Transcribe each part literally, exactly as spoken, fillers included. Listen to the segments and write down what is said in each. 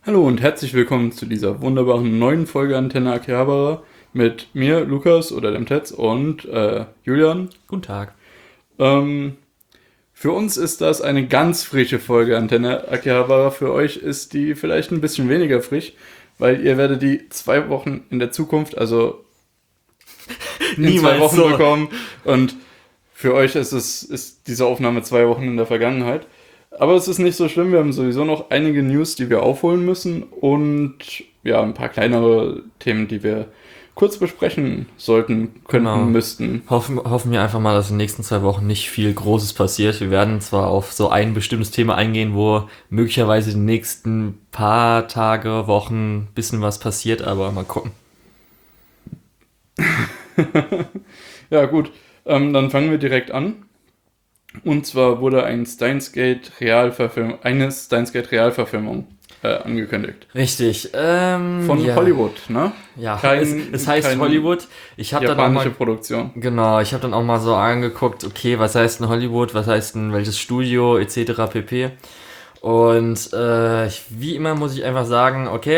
Hallo und herzlich willkommen zu dieser wunderbaren neuen Folge Antenne Akihabara mit mir, Lukas oder dem Tetz und äh, Julian. Guten Tag. Ähm, für uns ist das eine ganz frische Folge Antenne Akihabara. Für euch ist die vielleicht ein bisschen weniger frisch, weil ihr werdet die zwei Wochen in der Zukunft, also in Niemals zwei Wochen so. bekommen. Und für euch ist es ist diese Aufnahme zwei Wochen in der Vergangenheit. Aber es ist nicht so schlimm, wir haben sowieso noch einige News, die wir aufholen müssen und ja, ein paar kleinere Themen, die wir kurz besprechen sollten, könnten, Genau. müssten. Hoffen, hoffen wir einfach mal, dass in den nächsten zwei Wochen nicht viel Großes passiert. Wir werden zwar auf so ein bestimmtes Thema eingehen, wo möglicherweise in den nächsten paar Tage, Wochen ein bisschen was passiert, aber mal gucken. Ja gut, ähm, dann fangen wir direkt an. Und zwar wurde ein Steins Gate Realverfilmung, eine Steins Gate Realverfilmung äh, angekündigt. Richtig. Ähm, Von ja. Hollywood, ne? Ja, Kein- es, es heißt kein Hollywood. Ich habe dann auch Japanische mal Produktion. Genau, ich habe dann auch mal so angeguckt, okay, was heißt denn Hollywood, was heißt denn welches Studio, et cetera pp. Und äh, ich, wie immer muss ich einfach sagen, okay,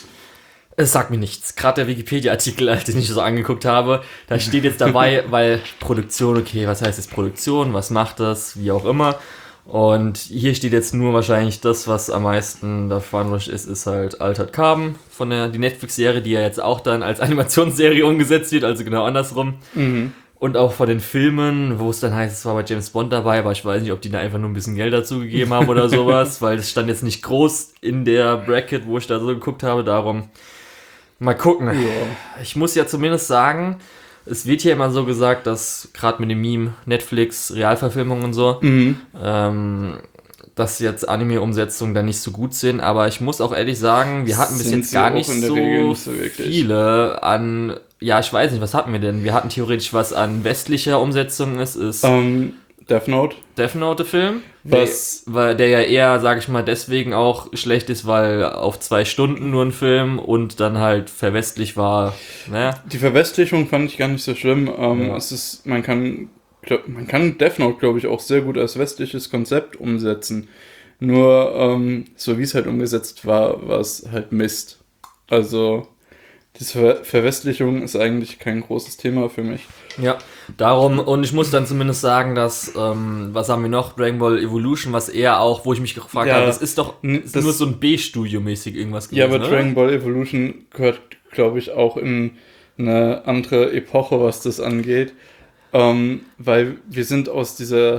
es sagt mir nichts. Gerade der Wikipedia-Artikel, den ich so angeguckt habe, da steht jetzt dabei, weil Produktion, okay, was heißt jetzt Produktion, was macht das, wie auch immer. Und hier steht jetzt nur wahrscheinlich das, was am meisten davon ist, ist halt Altered Carbon von der die Netflix-Serie, die ja jetzt auch dann als Animationsserie umgesetzt wird, also genau andersrum. Mhm. Und auch von den Filmen, wo es dann heißt, es war bei James Bond dabei, aber ich weiß nicht, ob die da einfach nur ein bisschen Geld dazu gegeben haben oder sowas, weil es stand jetzt nicht groß in der Bracket, wo ich da so geguckt habe, darum mal gucken. Ja. Ich muss ja zumindest sagen, es wird hier immer so gesagt, dass gerade mit dem Meme Netflix, Realverfilmungen und so, Mhm. ähm, dass jetzt Anime-Umsetzungen da nicht so gut sind, aber ich muss auch ehrlich sagen, wir hatten bis Sind jetzt sie gar auch nicht in der so, Regel nicht so wirklich. viele an, ja, ich weiß nicht, was hatten wir denn? Wir hatten theoretisch was an westlicher Umsetzung, es ist Ähm, Death Note. Death Note-Film, Was- der, weil der ja eher, sag ich mal, deswegen auch schlecht ist, weil auf zwei Stunden nur ein Film und dann halt verwestlich war, ne? Die Verwestlichung fand ich gar nicht so schlimm. Ähm, Ja. es ist, man kann, glaub, man kann Death Note, glaube ich, auch sehr gut als westliches Konzept umsetzen. Nur, ähm, so wie es halt umgesetzt war, war es halt Mist. Also, diese Ver Verwestlichung ist eigentlich kein großes Thema für mich. Ja, darum, und ich muss dann zumindest sagen, dass, ähm, was haben wir noch? Dragon Ball Evolution, was eher auch, wo ich mich gefragt Ja, habe, das ist doch n- ist das- nur so ein B-Studio-mäßig irgendwas gewesen, Ja, aber oder? Dragon Ball Evolution gehört, glaube ich, auch in eine andere Epoche, was das angeht. Ähm, weil wir sind aus dieser,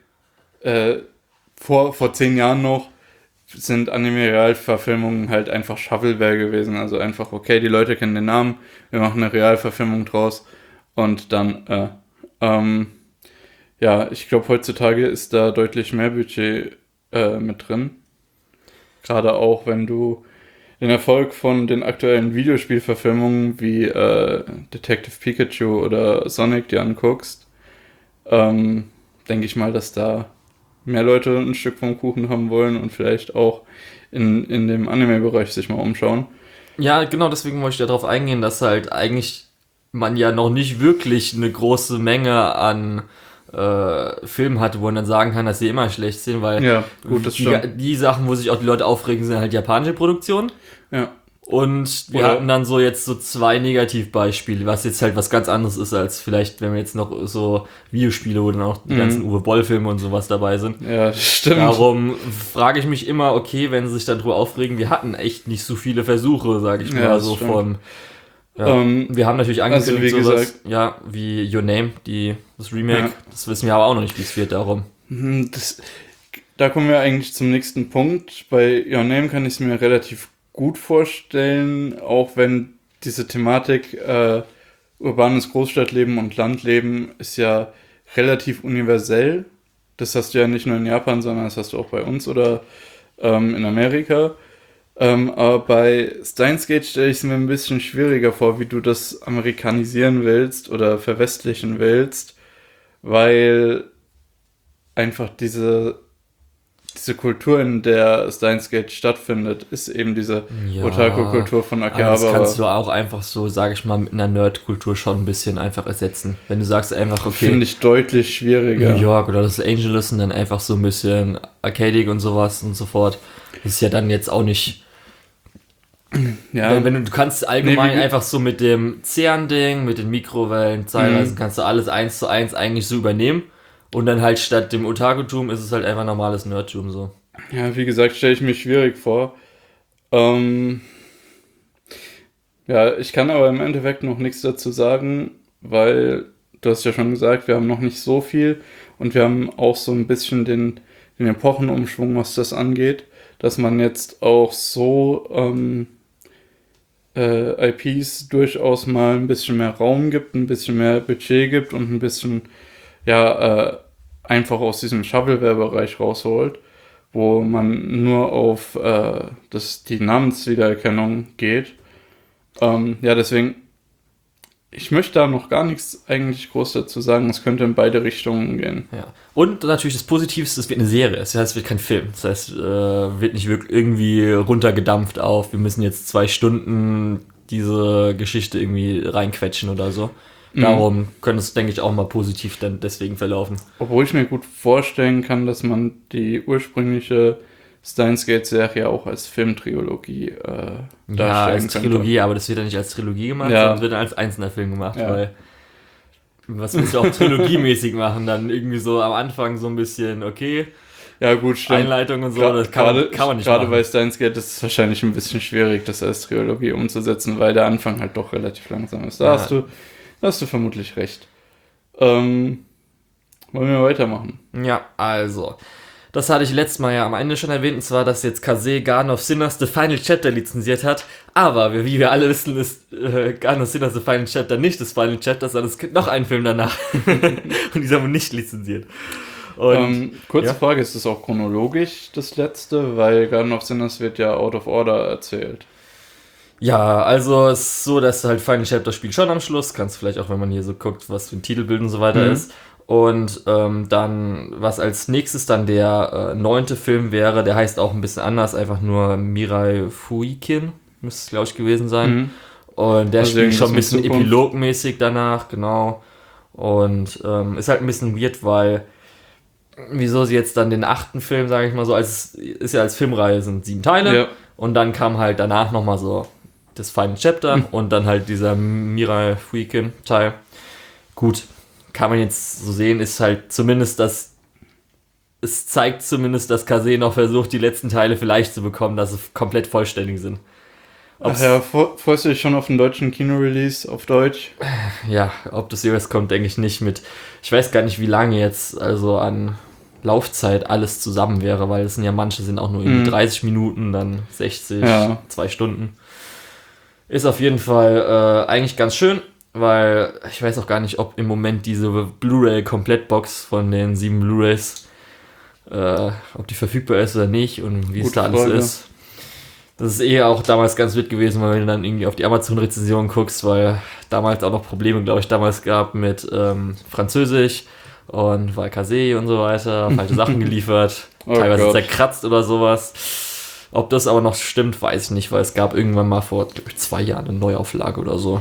äh, vor, vor zehn Jahren noch, sind Anime-Realverfilmungen halt einfach Shovelware gewesen. Also einfach, okay, die Leute kennen den Namen, wir machen eine Realverfilmung draus und dann, äh, ähm, ja, ich glaube, heutzutage ist da deutlich mehr Budget äh, mit drin. Gerade auch, wenn du den Erfolg von den aktuellen Videospielverfilmungen wie äh, Detective Pikachu oder Sonic dir anguckst, ähm, denke ich mal, dass da mehr Leute ein Stück vom Kuchen haben wollen und vielleicht auch in, in dem Anime-Bereich sich mal umschauen. Ja, genau, deswegen wollte ich darauf eingehen, dass halt eigentlich man ja noch nicht wirklich eine große Menge an äh, Filmen hatte, wo man dann sagen kann, dass sie immer schlecht sind, weil Ja, gut, das die, stimmt. die Sachen, wo sich auch die Leute aufregen, sind halt japanische Produktionen. Ja. Und wir Oder- hatten dann so jetzt so zwei Negativbeispiele, was jetzt halt was ganz anderes ist, als vielleicht, wenn wir jetzt noch so Videospiele, wo dann auch die Mhm. ganzen Uwe Boll-Filme und sowas dabei sind. Ja, stimmt. Darum frage ich mich immer, okay, wenn sie sich dann drüber aufregen, wir hatten echt nicht so viele Versuche, sage ich Ja, mal, das so stimmt. von. Ja. Ähm, Wir haben natürlich also angekündigt, wie sowas, gesagt- ja, wie Your Name, die, das Remake, Ja. das wissen wir aber auch noch nicht, wie es wird, darum. Hm, Das, da kommen wir eigentlich zum nächsten Punkt. Bei Your Name kann ich es mir relativ gut vorstellen, auch wenn diese Thematik äh, urbanes Großstadtleben und Landleben ist ja relativ universell. Das hast du ja nicht nur in Japan, sondern das hast du auch bei uns oder ähm, in Amerika. Ähm, aber bei Steins Gate stelle ich es mir ein bisschen schwieriger vor, wie du das amerikanisieren willst oder verwestlichen willst, weil einfach diese, diese Kultur, in der Steins Gate stattfindet, ist eben diese Ja, Otaku-Kultur von Aber das kannst Akihabara. du auch einfach so, sage ich mal, mit einer Nerd-Kultur schon ein bisschen einfach ersetzen. Wenn du sagst einfach, okay, Finde ich deutlich schwieriger. New York oder Los Angeles und dann einfach so ein bisschen arcadig und sowas und so fort. Das ist ja dann jetzt auch nicht Ja. Wenn, wenn du, du kannst allgemein Nee, wie- einfach so mit dem Zern-Ding, mit den Mikrowellen, Zeitreisen, Mhm. kannst du alles eins zu eins eigentlich so übernehmen. Und dann halt statt dem Otakutum ist es halt einfach normales Nerdtum so. Ja, wie gesagt, stelle ich mir schwierig vor. Ähm, ja, ich kann aber im Endeffekt noch nichts dazu sagen, weil du hast ja schon gesagt, wir haben noch nicht so viel und wir haben auch so ein bisschen den, den Epochenumschwung, was das angeht, dass man jetzt auch so ähm, äh, I Ps durchaus mal ein bisschen mehr Raum gibt, ein bisschen mehr Budget gibt und ein bisschen ja äh, einfach aus diesem Shovelware-Bereich rausholt, wo man nur auf äh, das, die Namenswiedererkennung geht. Ähm, ja, deswegen, ich möchte da noch gar nichts eigentlich groß dazu sagen. Es könnte in beide Richtungen gehen. Ja. Und natürlich das Positivste, es wird eine Serie. Das heißt, es wird kein Film. Das heißt, äh, wird nicht wirklich irgendwie runtergedampft auf, wir müssen jetzt zwei Stunden diese Geschichte irgendwie reinquetschen oder so. Darum könnte es, denke ich, auch mal positiv dann deswegen verlaufen. Obwohl ich mir gut vorstellen kann, dass man die ursprüngliche Steins Gate-Serie auch als Filmtrilogie äh, darstellen Ja, als könnte. Trilogie, aber das wird ja nicht als Trilogie gemacht, Ja. sondern wird dann als einzelner Film gemacht, Ja. weil was willst du auch trilogiemäßig machen? Dann irgendwie so am Anfang so ein bisschen, okay, Ja, gut, stimmt. Einleitung und so, Gra- das kann man, gerade, kann man nicht Gerade machen. bei Steins Gate ist es wahrscheinlich ein bisschen schwierig, das als Trilogie umzusetzen, weil der Anfang halt doch relativ langsam ist. Da Ja. hast du, da hast du vermutlich recht. Ähm, wollen wir weitermachen? Ja, also. Das hatte ich letztes Mal ja am Ende schon erwähnt, und zwar, dass jetzt Kase Garden of Sinners The Final Chapter lizenziert hat. Aber, wie wir alle wissen, ist äh, Garden of Sinners The Final Chapter nicht das Final Chapter, sondern es gibt noch einen Film danach. Und dieser wurde nicht lizenziert. Und ähm, kurze ja. Frage, ist das auch chronologisch das letzte? Weil Garden of Sinners wird ja out of order erzählt. ja, also es ist so, dass halt Final Chapter spielt schon am Schluss. Kannst vielleicht auch, wenn man hier so guckt, was für ein Titelbild und so weiter Mhm. ist. Und ähm, dann, was als nächstes dann der äh, neunte Film wäre, der heißt auch ein bisschen anders, einfach nur Mirai Fuikin, müsste es, glaube ich, gewesen sein. Mhm. Und der Also spielt schon ein irgendwas bisschen mit Zukunft. epilogmäßig danach, genau. Und ähm, ist halt ein bisschen weird, weil wieso sie jetzt dann den achten Film, sage ich mal so, als ist ja als Filmreihe, sind sieben Teile. Ja. Und dann kam halt danach nochmal so das Final Chapter und dann halt dieser Mirai Fuikin Teil. Gut, kann man jetzt so sehen, ist halt zumindest das, es zeigt zumindest, dass Kase noch versucht, die letzten Teile vielleicht zu bekommen, dass sie komplett vollständig sind. Ach Ob's, ja, fre- freust du dich schon auf den deutschen Kino-Release auf Deutsch? ja, ob das jeweils kommt, denke ich nicht mit. Ich weiß gar nicht, wie lange jetzt also an Laufzeit alles zusammen wäre, weil es sind ja manche sind auch nur irgendwie Mhm. dreißig Minuten, dann sechzig, Ja. zwei Stunden. Ist auf jeden Fall äh, eigentlich ganz schön, weil ich weiß auch gar nicht, ob im Moment diese Blu-ray-Komplettbox von den sieben Blu-rays, äh, ob die verfügbar ist oder nicht und wie es Gute da alles Frage. ist. Das ist eh auch damals ganz wild gewesen, weil wenn du dann irgendwie auf die Amazon-Rezension guckst, weil damals auch noch Probleme, glaube ich, damals gab mit ähm, Französisch und weil Kase und so weiter, falsche Sachen geliefert, Oh teilweise Gott. zerkratzt oder sowas. Ob das aber noch stimmt, weiß ich nicht, weil es gab irgendwann mal vor, glaube ich, zwei Jahren eine Neuauflage oder so.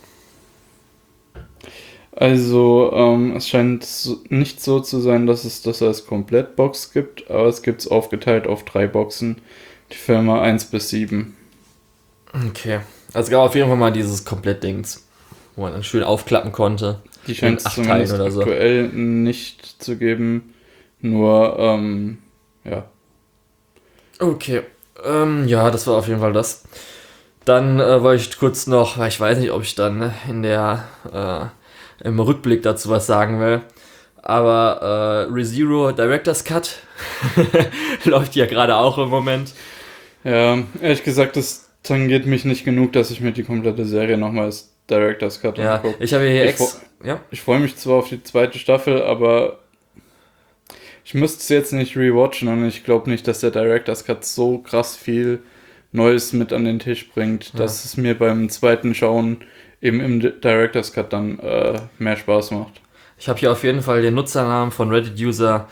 Also, ähm, es scheint so, nicht so zu sein, dass es das als Komplettbox gibt, aber es gibt es aufgeteilt auf drei Boxen. Die Filme eins bis sieben. Okay. Also es gab auf jeden Fall mal dieses Komplettdings, wo man dann schön aufklappen konnte. Die scheint In es acht zumindest Teilen oder so. aktuell nicht zu geben. Nur, ähm, ja. Okay, ähm, ja, das war auf jeden Fall das. Dann äh, wollte ich kurz noch, weil ich weiß nicht, ob ich dann ne, in der äh, im Rückblick dazu was sagen will, aber äh, ReZero Director's Cut läuft ja gerade auch im Moment. Ja, ehrlich gesagt, das tangiert mich nicht genug, dass ich mir die komplette Serie nochmal als Director's Cut Ja, angucke. ich habe hier Ich ex... Ja? Ich freue mich zwar auf die zweite Staffel, aber ich müsste es jetzt nicht rewatchen und ich glaube nicht, dass der Director's Cut so krass viel Neues mit an den Tisch bringt, Ja. dass es mir beim zweiten Schauen eben im Di- Director's Cut dann äh, mehr Spaß macht. Ich habe hier auf jeden Fall den Nutzernamen von Reddit-User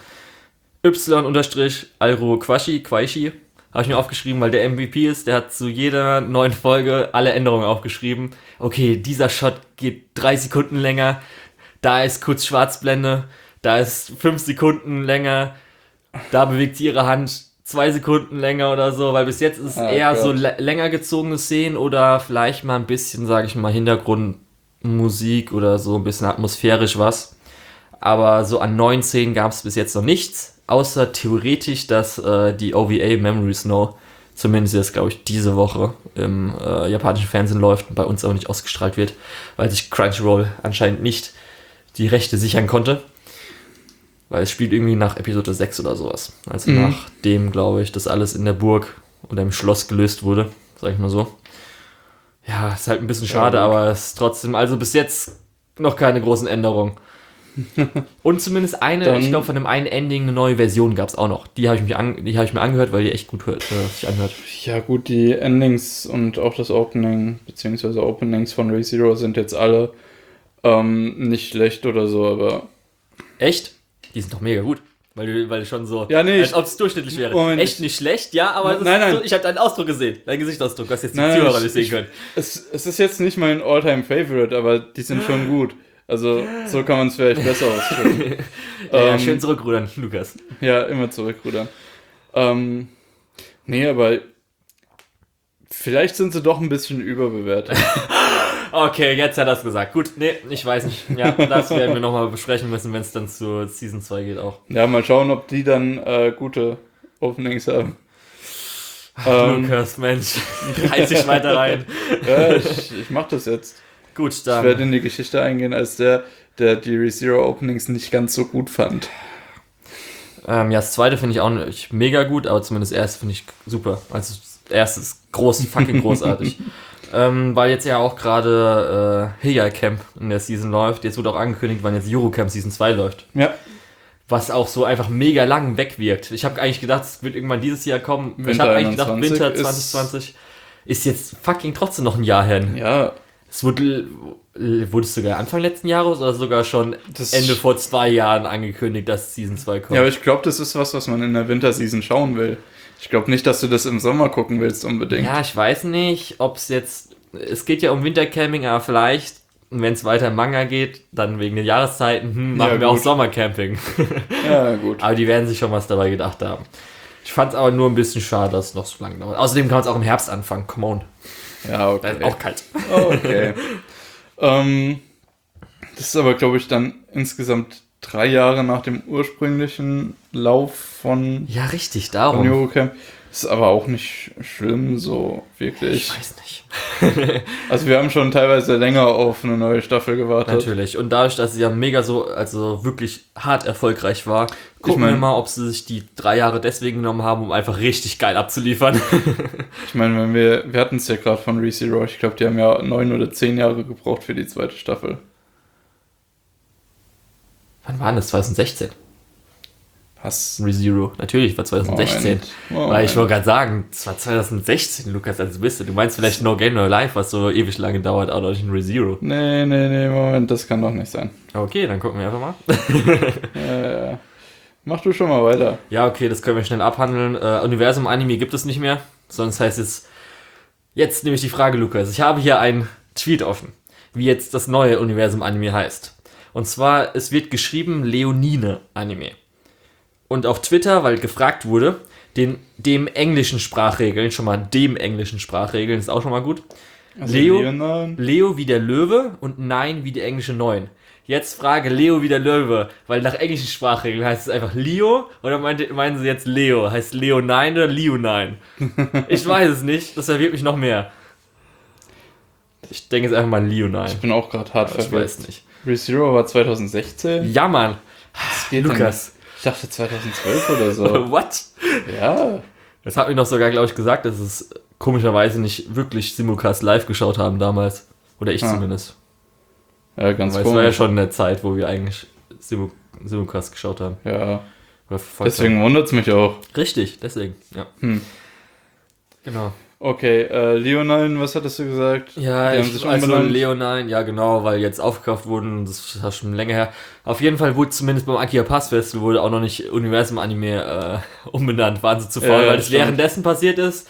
y-alro Quashi, Quaishi, habe ich mir aufgeschrieben, weil der M V P ist, der hat zu jeder neuen Folge alle Änderungen aufgeschrieben. Okay, dieser Shot geht drei Sekunden länger, da ist kurz Schwarzblende, da ist fünf Sekunden länger, da bewegt sie ihre Hand zwei Sekunden länger oder so, weil bis jetzt ist es ah, eher Gott. so l- länger gezogene Szenen oder vielleicht mal ein bisschen, sage ich mal, Hintergrundmusik oder so ein bisschen atmosphärisch was. Aber so an neuen Szenen gab es bis jetzt noch nichts, außer theoretisch, dass äh, die O V A Memory Snow zumindest jetzt, glaube ich, diese Woche im äh, japanischen Fernsehen läuft und bei uns auch nicht ausgestrahlt wird, weil sich Crunchyroll anscheinend nicht die Rechte sichern konnte. Weil es spielt irgendwie nach Episode sechs oder sowas. Also mhm. nachdem, glaube ich, das alles in der Burg oder im Schloss gelöst wurde, sag ich mal so. Ja, ist halt ein bisschen schade, ja, aber es ist trotzdem, also bis jetzt noch keine großen Änderungen. Und zumindest eine, Dann, ich glaube, von dem einen Ending eine neue Version gab es auch noch. Die habe ich, mich an, die hab ich mir angehört, weil die echt gut hört, äh, sich anhört. Ja gut, die Endings und auch das Opening, beziehungsweise Openings von ReZero sind jetzt alle ähm, nicht schlecht oder so, aber... Echt? Die sind doch mega gut. Weil du, weil du schon so, ja, nee, als ob es durchschnittlich wäre. Und echt nicht schlecht, ja, aber nein, nein, nein. So, ich habe deinen Ausdruck gesehen, deinen Gesichtsausdruck, was jetzt die nein, Zuhörer nicht sehen können. Es, es ist jetzt nicht mein All-Time-Favorite, aber die sind schon gut. Also, so kann man es vielleicht besser ausdrücken. ja, ähm, ja, schön zurückrudern, Lukas. Ja, immer zurückrudern. Ähm, nee, aber vielleicht sind sie doch ein bisschen überbewertet. Okay, jetzt hat er es gesagt. Gut, nee, ich weiß nicht. Ja, das werden wir nochmal besprechen müssen, wenn es dann zur Season zwei geht auch. Ja, mal schauen, ob die dann äh, gute Openings haben. Ach, ähm, Lukas, Mensch, reiß dich weiter rein. Ja, ich, ich mach das jetzt. Gut, dann. Ich werde in die Geschichte eingehen als der, der die ReZero Openings nicht ganz so gut fand. Ähm, ja, das zweite finde ich auch nicht mega gut, aber zumindest das erste finde ich super. Also das erste ist groß, fucking großartig. ähm, weil jetzt ja auch gerade äh, Hiya Camp in der Season läuft. Jetzt wurde auch angekündigt, wann jetzt Yuru Camp Season zwei läuft. Ja. Was auch so einfach mega lang wegwirkt. Ich habe eigentlich gedacht, es wird irgendwann dieses Jahr kommen. Winter ich habe eigentlich gedacht, Winter zwanzig zwanzig ist, ist jetzt fucking trotzdem noch ein Jahr hin. Ja. Es wurde, wurde es sogar Anfang letzten Jahres oder sogar schon das Ende vor zwei Jahren angekündigt, dass Season zwei kommt? Ja, aber ich glaube, das ist was, was man in der Winterseason schauen will. Ich glaube nicht, dass du das im Sommer gucken willst unbedingt. Ja, ich weiß nicht, ob es jetzt... Es geht ja um Wintercamping, aber vielleicht, wenn es weiter im Manga geht, dann wegen den Jahreszeiten, hm, machen ja, wir auch Sommercamping. Ja, gut. Aber die werden sich schon was dabei gedacht haben. Ich fand es aber nur ein bisschen schade, dass es noch so lange dauert. Außerdem kann man es auch im Herbst anfangen, come on. Ja, okay. Da ist auch kalt. Okay. ähm, das ist aber, glaube ich, dann insgesamt drei Jahre nach dem ursprünglichen Lauf von... Ja, richtig, darum. Von Eurocamp. Das ist aber auch nicht schlimm, so wirklich. Ich weiß nicht. Also wir haben schon teilweise länger auf eine neue Staffel gewartet. Natürlich. Und dadurch, dass sie ja mega so, also wirklich hart erfolgreich war, gucken ich mein, wir mal, ob sie sich die drei Jahre deswegen genommen haben, um einfach richtig geil abzuliefern. Ich meine, wenn wir, wir hatten es ja gerade von ReZero, ich glaube, die haben ja neun oder zehn Jahre gebraucht für die zweite Staffel. Wann war das? zwanzig sechzehn? Was? ReZero. Natürlich, war zwanzig sechzehn. Moment. Moment. Weil ich wollte gerade sagen, es war zwanzig sechzehn, Lukas, also bist du. Du meinst vielleicht No Game No Life, was so ewig lange dauert, aber nicht in ReZero. Nee, nee, nee, Moment, das kann doch nicht sein. Okay, dann gucken wir einfach mal. Ja, ja. Mach du schon mal weiter. Ja, okay, das können wir schnell abhandeln. Äh, Universum Anime gibt es nicht mehr, sonst heißt es... Jetzt nehme ich die Frage, Lukas. Ich habe hier einen Tweet offen, wie jetzt das neue Universum Anime heißt. Und zwar, es wird geschrieben Leonine Anime. Und auf Twitter, weil gefragt wurde, den, dem englischen Sprachregeln, schon mal dem englischen Sprachregeln, ist auch schon mal gut. Also Leo, Leo wie der Löwe und Nein wie die englische Neun. Jetzt frage Leo wie der Löwe, weil nach englischen Sprachregeln heißt es einfach Leo oder meint, meinen sie jetzt Leo? Heißt Leo Nein oder Leo Nein? Ich weiß es nicht, das verwirrt mich noch mehr. Ich denke jetzt einfach mal Leo Nein. Ich bin auch gerade hart verwirrt. Ich weiß nicht. ReZero war zwanzig sechzehn? Ja, Mann. Das geht Lukas. Dann, ich dachte zwanzig zwölf oder so. What? Ja. Das hat mir noch sogar, glaube ich, gesagt, dass es komischerweise nicht wirklich Simulcast live geschaut haben damals. Oder ich ah. zumindest. Ja, ganz komisch. Es war ja schon eine Zeit, wo wir eigentlich Simu- Simulcast geschaut haben. Ja. Deswegen wundert es mich auch. Richtig, deswegen, ja. Hm. Genau. Okay, äh, Leonine, was hattest du gesagt? Ja, die ich, haben sich also Leonine, ja genau, weil jetzt aufgekauft wurden, das ist schon länger her. Auf jeden Fall wurde zumindest beim Akiha Pass Festival wurde auch noch nicht Universum Anime äh, umbenannt, waren sie zu faul, ja, weil es währenddessen passiert ist.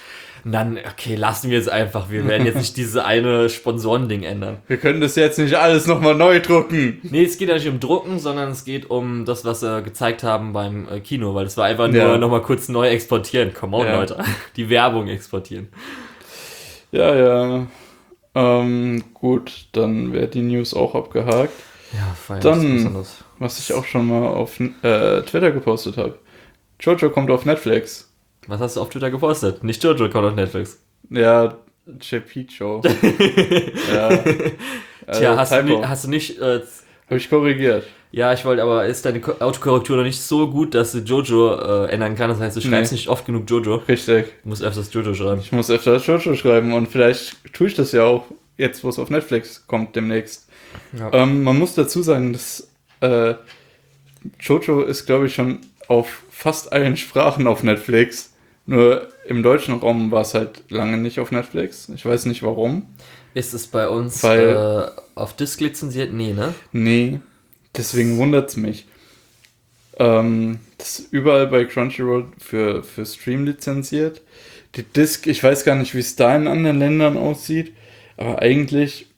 Und dann, okay, lassen wir es einfach. Wir werden jetzt nicht diese eine Sponsorending ändern. Wir können das jetzt nicht alles nochmal neu drucken. Nee, es geht ja nicht um Drucken, sondern es geht um das, was sie gezeigt haben beim äh, Kino, weil es war einfach nur Ja. nochmal kurz neu exportieren. Come on, Ja. Leute. Die Werbung exportieren. Ja, ja. Ähm, gut, dann wäre die News auch abgehakt. Ja, fein. Dann, was ich auch schon mal auf äh, Twitter gepostet habe. Jojo kommt auf Netflix. Was hast du auf Twitter gepostet? Nicht Jojo kommt auf Netflix. Ja, J P Show. ja. Tja, Äh, hast, du Typo. nicht, hast du nicht... Äh, Habe ich korrigiert. ja, ich wollte, aber ist deine Ko- Autokorrektur noch nicht so gut, dass du Jojo äh, ändern kannst? Das heißt, du schreibst Nee. nicht oft genug Jojo. Richtig. Du musst öfters Jojo schreiben. Ich muss öfter Jojo schreiben und vielleicht tue ich das ja auch jetzt, wo es auf Netflix kommt demnächst. Ja. Ähm, man muss dazu sagen, dass äh, Jojo ist, glaube ich, schon auf fast allen Sprachen auf Netflix. Nur im deutschen Raum war es halt lange nicht auf Netflix. Ich weiß nicht warum. Ist es bei uns Weil- äh, auf Disc lizenziert? Nee, ne? Nee, deswegen wundert es mich. Ähm, das ist überall bei Crunchyroll für, für Stream lizenziert. Die Disc, ich weiß gar nicht, wie es da in anderen Ländern aussieht, aber eigentlich,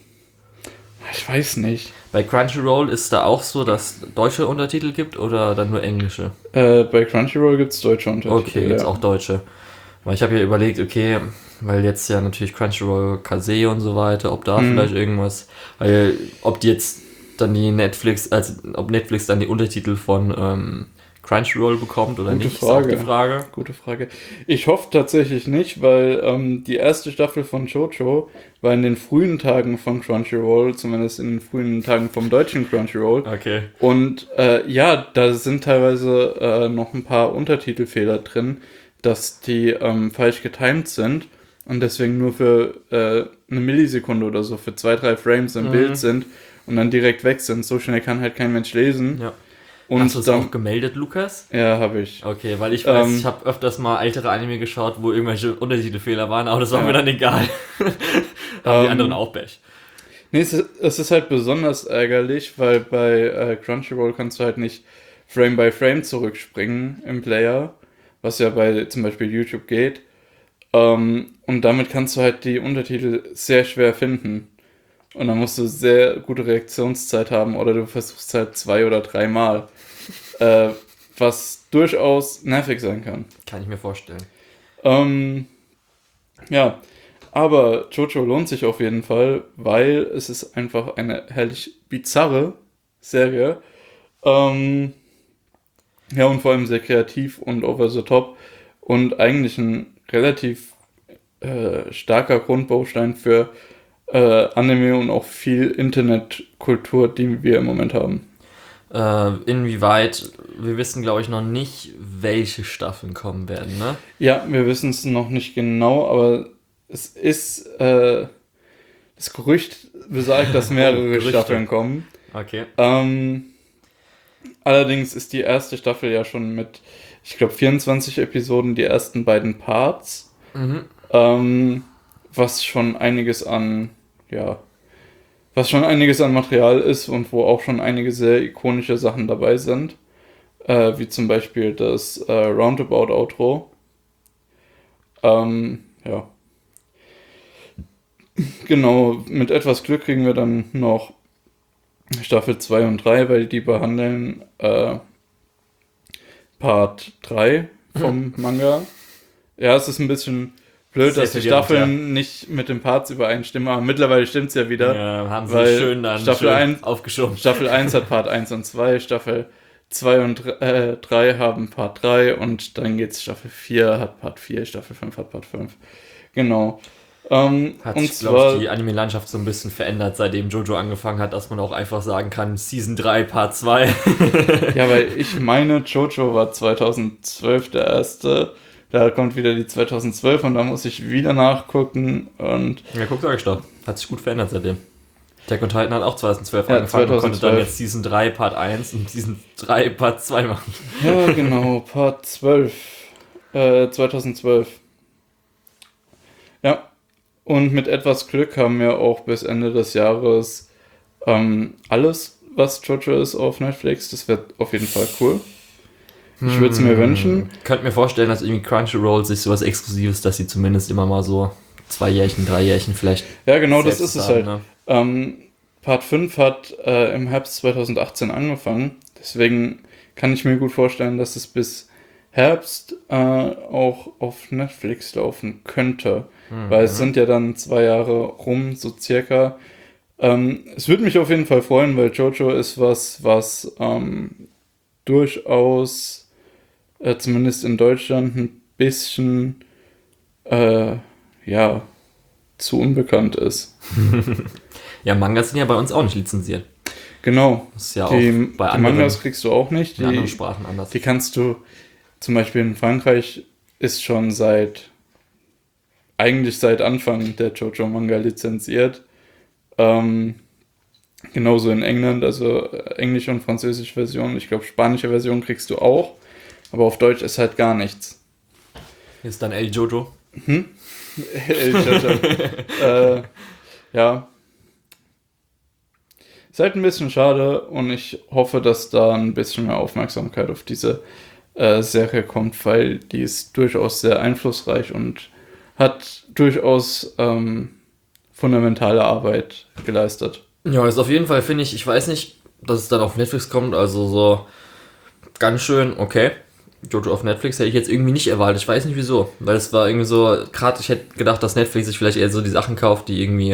ich weiß nicht. Bei Crunchyroll ist da auch so, dass deutsche Untertitel gibt oder dann nur englische? Äh, bei Crunchyroll gibt es deutsche Untertitel. Okay, jetzt ja. auch deutsche. Weil ich habe ja überlegt, okay, weil jetzt ja natürlich Crunchyroll, Kase und so weiter, ob da Mhm. vielleicht irgendwas, weil ob die jetzt dann die Netflix, also ob Netflix dann die Untertitel von ähm, Crunchyroll bekommt oder Gute nicht, Frage. ist auch die Frage. Gute Frage. Ich hoffe tatsächlich nicht, weil ähm, die erste Staffel von Jojo war in den frühen Tagen von Crunchyroll, zumindest in den frühen Tagen vom deutschen Crunchyroll. Okay. Und äh, ja, da sind teilweise äh, noch ein paar Untertitelfehler drin, dass die ähm, falsch getimed sind und deswegen nur für äh, eine Millisekunde oder so, für zwei, drei Frames im Mhm. Bild sind und dann direkt weg sind. So schnell kann halt kein Mensch lesen. Ja. Und Hast du es dann, auch gemeldet, Lukas? ja, habe ich. Okay, weil ich weiß, Ähm, ich habe öfters mal ältere Anime geschaut, wo irgendwelche Untertitelfehler waren, aber das war Ja. mir dann egal. Haben die Ähm, anderen auch Pech. Nee, es ist, es ist halt besonders ärgerlich, weil bei äh, Crunchyroll kannst du halt nicht Frame by Frame zurückspringen im Player, was ja bei zum Beispiel YouTube geht. Ähm, und damit kannst du halt die Untertitel sehr schwer finden. Und dann musst du sehr gute Reaktionszeit haben oder du versuchst halt zwei oder dreimal. äh, was durchaus nervig sein kann. Kann ich mir vorstellen. Ähm, ja, aber Jojo lohnt sich auf jeden Fall, weil es ist einfach eine herrlich bizarre Serie. Ähm, ja, und vor allem sehr kreativ und over the top und eigentlich ein relativ äh, starker Grundbaustein für äh, Anime und auch viel Internetkultur, die wir im Moment haben. Äh, inwieweit, wir wissen glaube ich noch nicht, welche Staffeln kommen werden, ne? Ja, wir wissen es noch nicht genau, aber es ist äh, das Gerücht besagt, dass mehrere Gerüchte. Staffeln kommen. Okay. Ähm, allerdings ist die erste Staffel ja schon mit, ich glaube, vierundzwanzig Episoden, die ersten beiden Parts, Mhm. ähm, was schon einiges an, ja, was schon einiges an Material ist und wo auch schon einige sehr ikonische Sachen dabei sind, äh, wie zum Beispiel das äh, Roundabout-Outro. Ähm, ja. Genau, mit etwas Glück kriegen wir dann noch Staffel zwei und drei, weil die behandeln äh, Part drei vom Manga. Ja, es ist ein bisschen blöd, Sehr dass die verwirrend, Staffeln nicht mit den Parts übereinstimmen, aber mittlerweile stimmt es ja wieder. Ja, haben sie weil schön dann Staffel schön eins aufgeschoben. Staffel eins hat Part eins und zwei, Staffel zwei und drei haben Part drei und dann geht's Staffel vier hat Part vier, Staffel fünf hat Part fünf. Genau. Ähm, Hat und sich, glaube zwar, ich, die Anime-Landschaft so ein bisschen verändert, seitdem Jojo angefangen hat, dass man auch einfach sagen kann, Season drei, Part zwei. ja, weil ich meine, Jojo war zweitausendzwölf der erste. Da kommt wieder die zweitausendzwölf und da muss ich wieder nachgucken und Ja, guck, sag ich doch. Hat sich gut verändert seitdem. Attack on Titan hat auch zweitausendzwölf Ja, angefangen und konnte zweitausendzwölf. dann jetzt Season drei, Part eins und Season drei, Part zwei machen. ja, genau, Part zwölf. Äh, zweitausendzwölf. Ja. Und mit etwas Glück haben wir auch bis Ende des Jahres ähm, alles, was Jojo ist, auf Netflix. Das wird auf jeden Fall cool. Ich würde es mir wünschen. Könnt mir vorstellen, dass irgendwie Crunchyroll sich sowas Exklusives, dass sie zumindest immer mal so zwei Jährchen, drei Jährchen vielleicht. Ja, genau, das ist es haben, halt. Ne? Ähm, Part fünf hat äh, im Herbst zweitausendachtzehn angefangen. Deswegen kann ich mir gut vorstellen, dass es bis Herbst äh, auch auf Netflix laufen könnte. Mhm. Weil es sind ja dann zwei Jahre rum, so circa. Ähm, es würde mich auf jeden Fall freuen, weil JoJo ist was, was ähm, durchaus äh, zumindest in Deutschland ein bisschen äh, ja, zu unbekannt ist. Ja, Mangas sind ja bei uns auch nicht lizenziert. Genau. Das ist ja die, auch bei die anderen, Mangas kriegst du auch nicht. Die, in anderen Sprachen anders. Die kannst du, zum Beispiel in Frankreich ist schon seit, eigentlich seit Anfang der JoJo-Manga lizenziert. Ähm, genauso in England, also englische und französische Version. Ich glaube, spanische Version kriegst du auch. Aber auf Deutsch ist halt gar nichts. Hier ist dann El Jojo. Hm? El Jojo. äh, ja. Ist halt ein bisschen schade und ich hoffe, dass da ein bisschen mehr Aufmerksamkeit auf diese äh, Serie kommt, weil die ist durchaus sehr einflussreich und hat durchaus ähm, fundamentale Arbeit geleistet. Ja, ist auf jeden Fall, finde ich, ich weiß nicht, dass es dann auf Netflix kommt, also so ganz schön, okay. Jojo auf Netflix hätte ich jetzt irgendwie nicht erwartet. Ich weiß nicht wieso. Weil es war irgendwie so, gerade ich hätte gedacht, dass Netflix sich vielleicht eher so die Sachen kauft, die irgendwie,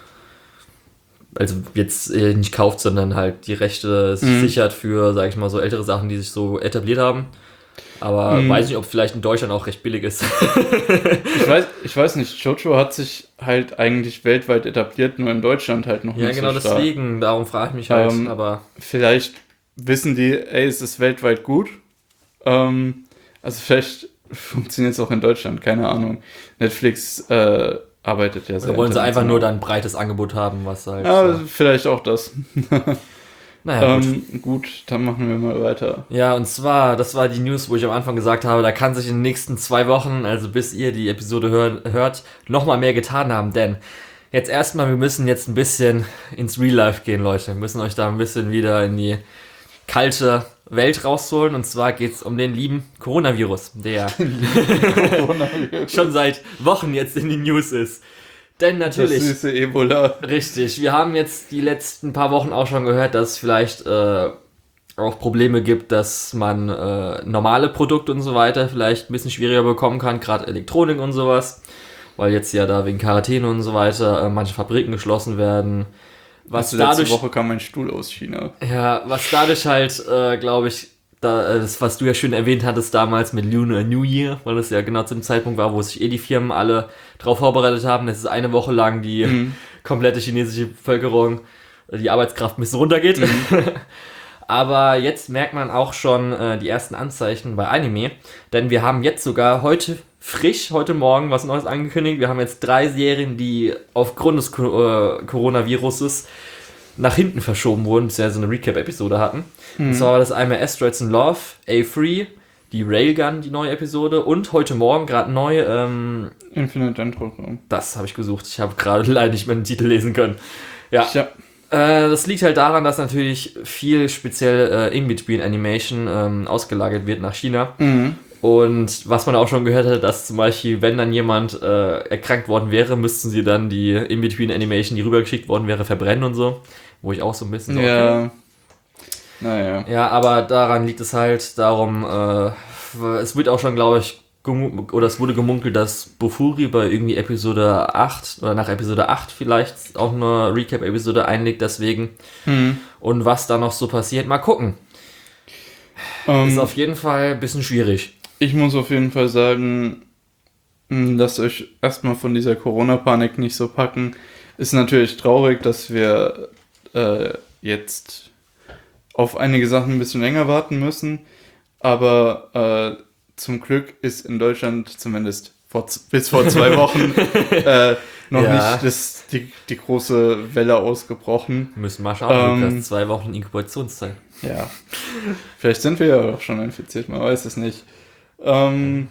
also jetzt äh, nicht kauft, sondern halt die Rechte sich mhm. sichert für, sag ich mal, so ältere Sachen, die sich so etabliert haben. Aber mhm. weiß nicht, ob vielleicht in Deutschland auch recht billig ist. ich, weiß, ich weiß nicht, Jojo hat sich halt eigentlich weltweit etabliert, nur in Deutschland halt noch ja, nicht genau so stark. Deswegen, darum frage ich mich halt, ähm, aber... Vielleicht wissen die, ey, es ist weltweit gut. Ähm, also vielleicht funktioniert es auch in Deutschland, keine Ahnung. Netflix äh, arbeitet ja sehr. Oder wollen sie einfach nur dann ein breites Angebot haben, was halt... Ja, so. Vielleicht auch das. Naja, gut. Ähm, gut, dann machen wir mal weiter. Ja, und zwar, das war die News, wo ich am Anfang gesagt habe, da kann sich in den nächsten zwei Wochen, also bis ihr die Episode hör, hört, nochmal mehr getan haben, denn jetzt erstmal, wir müssen jetzt ein bisschen ins Real Life gehen, Leute. Wir müssen euch da ein bisschen wieder in die kalte Welt rausholen, und zwar geht es um den lieben Coronavirus, der Coronavirus. schon seit Wochen jetzt in den News ist. Denn natürlich... Das süße Ebola. Richtig, wir haben jetzt die letzten paar Wochen auch schon gehört, dass es vielleicht äh, auch Probleme gibt, dass man äh, normale Produkte und so weiter vielleicht ein bisschen schwieriger bekommen kann, gerade Elektronik und sowas, weil jetzt ja da wegen Quarantäne und so weiter äh, manche Fabriken geschlossen werden. Was also letzte dadurch, Woche kam ein Stuhl aus China. Ja, was dadurch halt, äh, glaube ich, da, das, was du ja schön erwähnt hattest damals mit Lunar New Year, weil das ja genau zu dem Zeitpunkt war, wo sich eh die Firmen alle drauf vorbereitet haben, dass es eine Woche lang die mhm. komplette chinesische Bevölkerung, die Arbeitskraft ein bisschen runtergeht. Mhm. Aber jetzt merkt man auch schon äh, die ersten Anzeichen bei Anime, denn wir haben jetzt sogar heute frisch, heute Morgen was Neues angekündigt. Wir haben jetzt drei Serien, die aufgrund des Co- äh, Coronaviruses nach hinten verschoben wurden, beziehungsweise eine Recap-Episode hatten. Mhm. Und zwar war das einmal Asteroids in Love, A-Free, die Railgun, die neue Episode, und heute Morgen gerade neu ähm, Infinite Endprogramm. Das habe ich gesucht. Ich habe gerade leider nicht mehr den Titel lesen können. Ja. ja. Äh, das liegt halt daran, dass natürlich viel speziell äh, In-Between-Animation ähm, ausgelagert wird nach China. Mhm. Und was man auch schon gehört hat, dass zum Beispiel, wenn dann jemand äh, erkrankt worden wäre, müssten sie dann die In-Between-Animation, die rübergeschickt worden wäre, verbrennen und so. Wo ich auch so ein bisschen so... Ja. Okay. Naja. Ja, aber daran liegt es halt, darum, äh, es wird auch schon, glaube ich, gemu- oder es wurde gemunkelt, dass Bofuri bei irgendwie Episode acht oder nach Episode acht vielleicht auch eine Recap-Episode einlegt, deswegen. Mhm. Und was da noch so passiert, mal gucken. Um, Ist auf jeden Fall ein bisschen schwierig. Ich muss auf jeden Fall sagen, lasst euch erstmal von dieser Corona-Panik nicht so packen. Ist natürlich traurig, dass wir äh, jetzt auf einige Sachen ein bisschen länger warten müssen, aber äh, zum Glück ist in Deutschland zumindest vor, bis vor zwei Wochen äh, noch Ja. nicht das, die, die große Welle ausgebrochen. Wir müssen mal schauen, Ähm, ähm, zwei Wochen Inkubationszeit. Ja, vielleicht sind wir ja auch schon infiziert, man weiß es nicht. Ähm,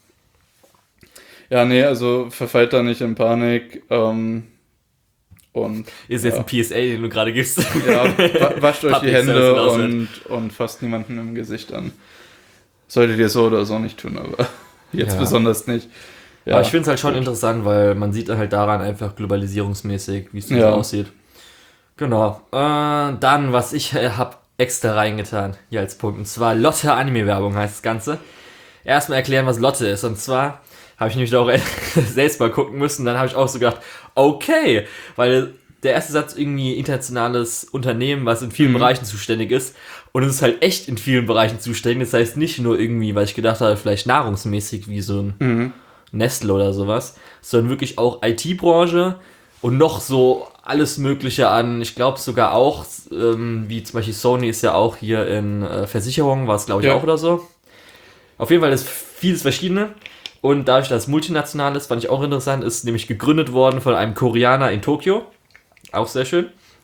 ja, nee, also verfallt da nicht in Panik. Ähm, und Ist jetzt ja. ein P S A, den du gerade gibst. Ja, wa- wascht euch die Public Hände Service und, und fasst niemanden im Gesicht an. solltet ihr so oder so nicht tun, aber jetzt Ja. besonders nicht. Ja, Aber ich finde es halt schon interessant, weil man sieht halt daran einfach globalisierungsmäßig, wie es so Ja. aussieht. Genau. Äh, dann, was ich äh, habe extra reingetan, hier als Punkt, und zwar Lotte Anime-Werbung heißt das Ganze. Erstmal erklären, was Lotte ist, und zwar habe ich nämlich da auch selbst mal gucken müssen, dann habe ich auch so gedacht, okay, weil der erste Satz irgendwie internationales Unternehmen, was in vielen Mhm. Bereichen zuständig ist, und es ist halt echt in vielen Bereichen zuständig, das heißt nicht nur irgendwie, weil ich gedacht habe, vielleicht nahrungsmäßig wie so ein Mhm. Nestle oder sowas, sondern wirklich auch I T-Branche und noch so alles Mögliche an, ich glaube sogar auch, ähm, wie zum Beispiel Sony ist ja auch hier in äh, Versicherungen, war es glaube ich Ja. auch oder so. Auf jeden Fall ist vieles Verschiedene und dadurch, dass es multinational ist, fand ich auch interessant, ist nämlich gegründet worden von einem Koreaner in Tokio, auch sehr schön.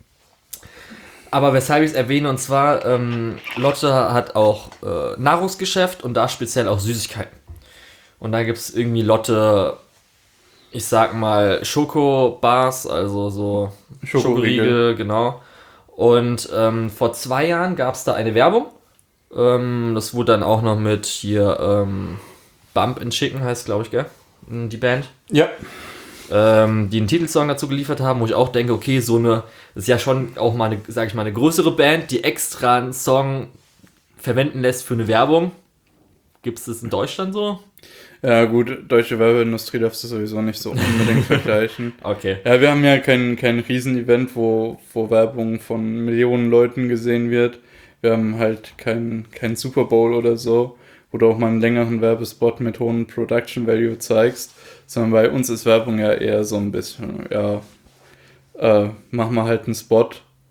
Aber weshalb ich es erwähne, und zwar, ähm, Lotte hat auch äh, Nahrungsgeschäft und da speziell auch Süßigkeiten. Und da gibt es irgendwie Lotte, ich sag mal, Schokobars, also so Schokoriegel. Schokoriegel, genau. Und ähm, vor zwei Jahren gab es da eine Werbung. Ähm, das wurde dann auch noch mit hier ähm, Bump and Chicken heißt, glaube ich, gell? Die Band. Ja. Ähm, die einen Titelsong dazu geliefert haben, wo ich auch denke, okay, so eine, das ist ja schon auch mal eine, sag ich mal, eine größere Band, die extra einen Song verwenden lässt für eine Werbung. Gibt es das in Deutschland so? Ja gut, deutsche Werbeindustrie darfst du sowieso nicht so unbedingt vergleichen. Okay. Ja, wir haben ja kein, kein Riesenevent, wo, wo Werbung von Millionen Leuten gesehen wird. Wir haben halt kein, kein Super Bowl oder so, wo du auch mal einen längeren Werbespot mit hohem Production Value zeigst, sondern bei uns ist Werbung ja eher so ein bisschen, ja, äh, machen wir halt einen Spot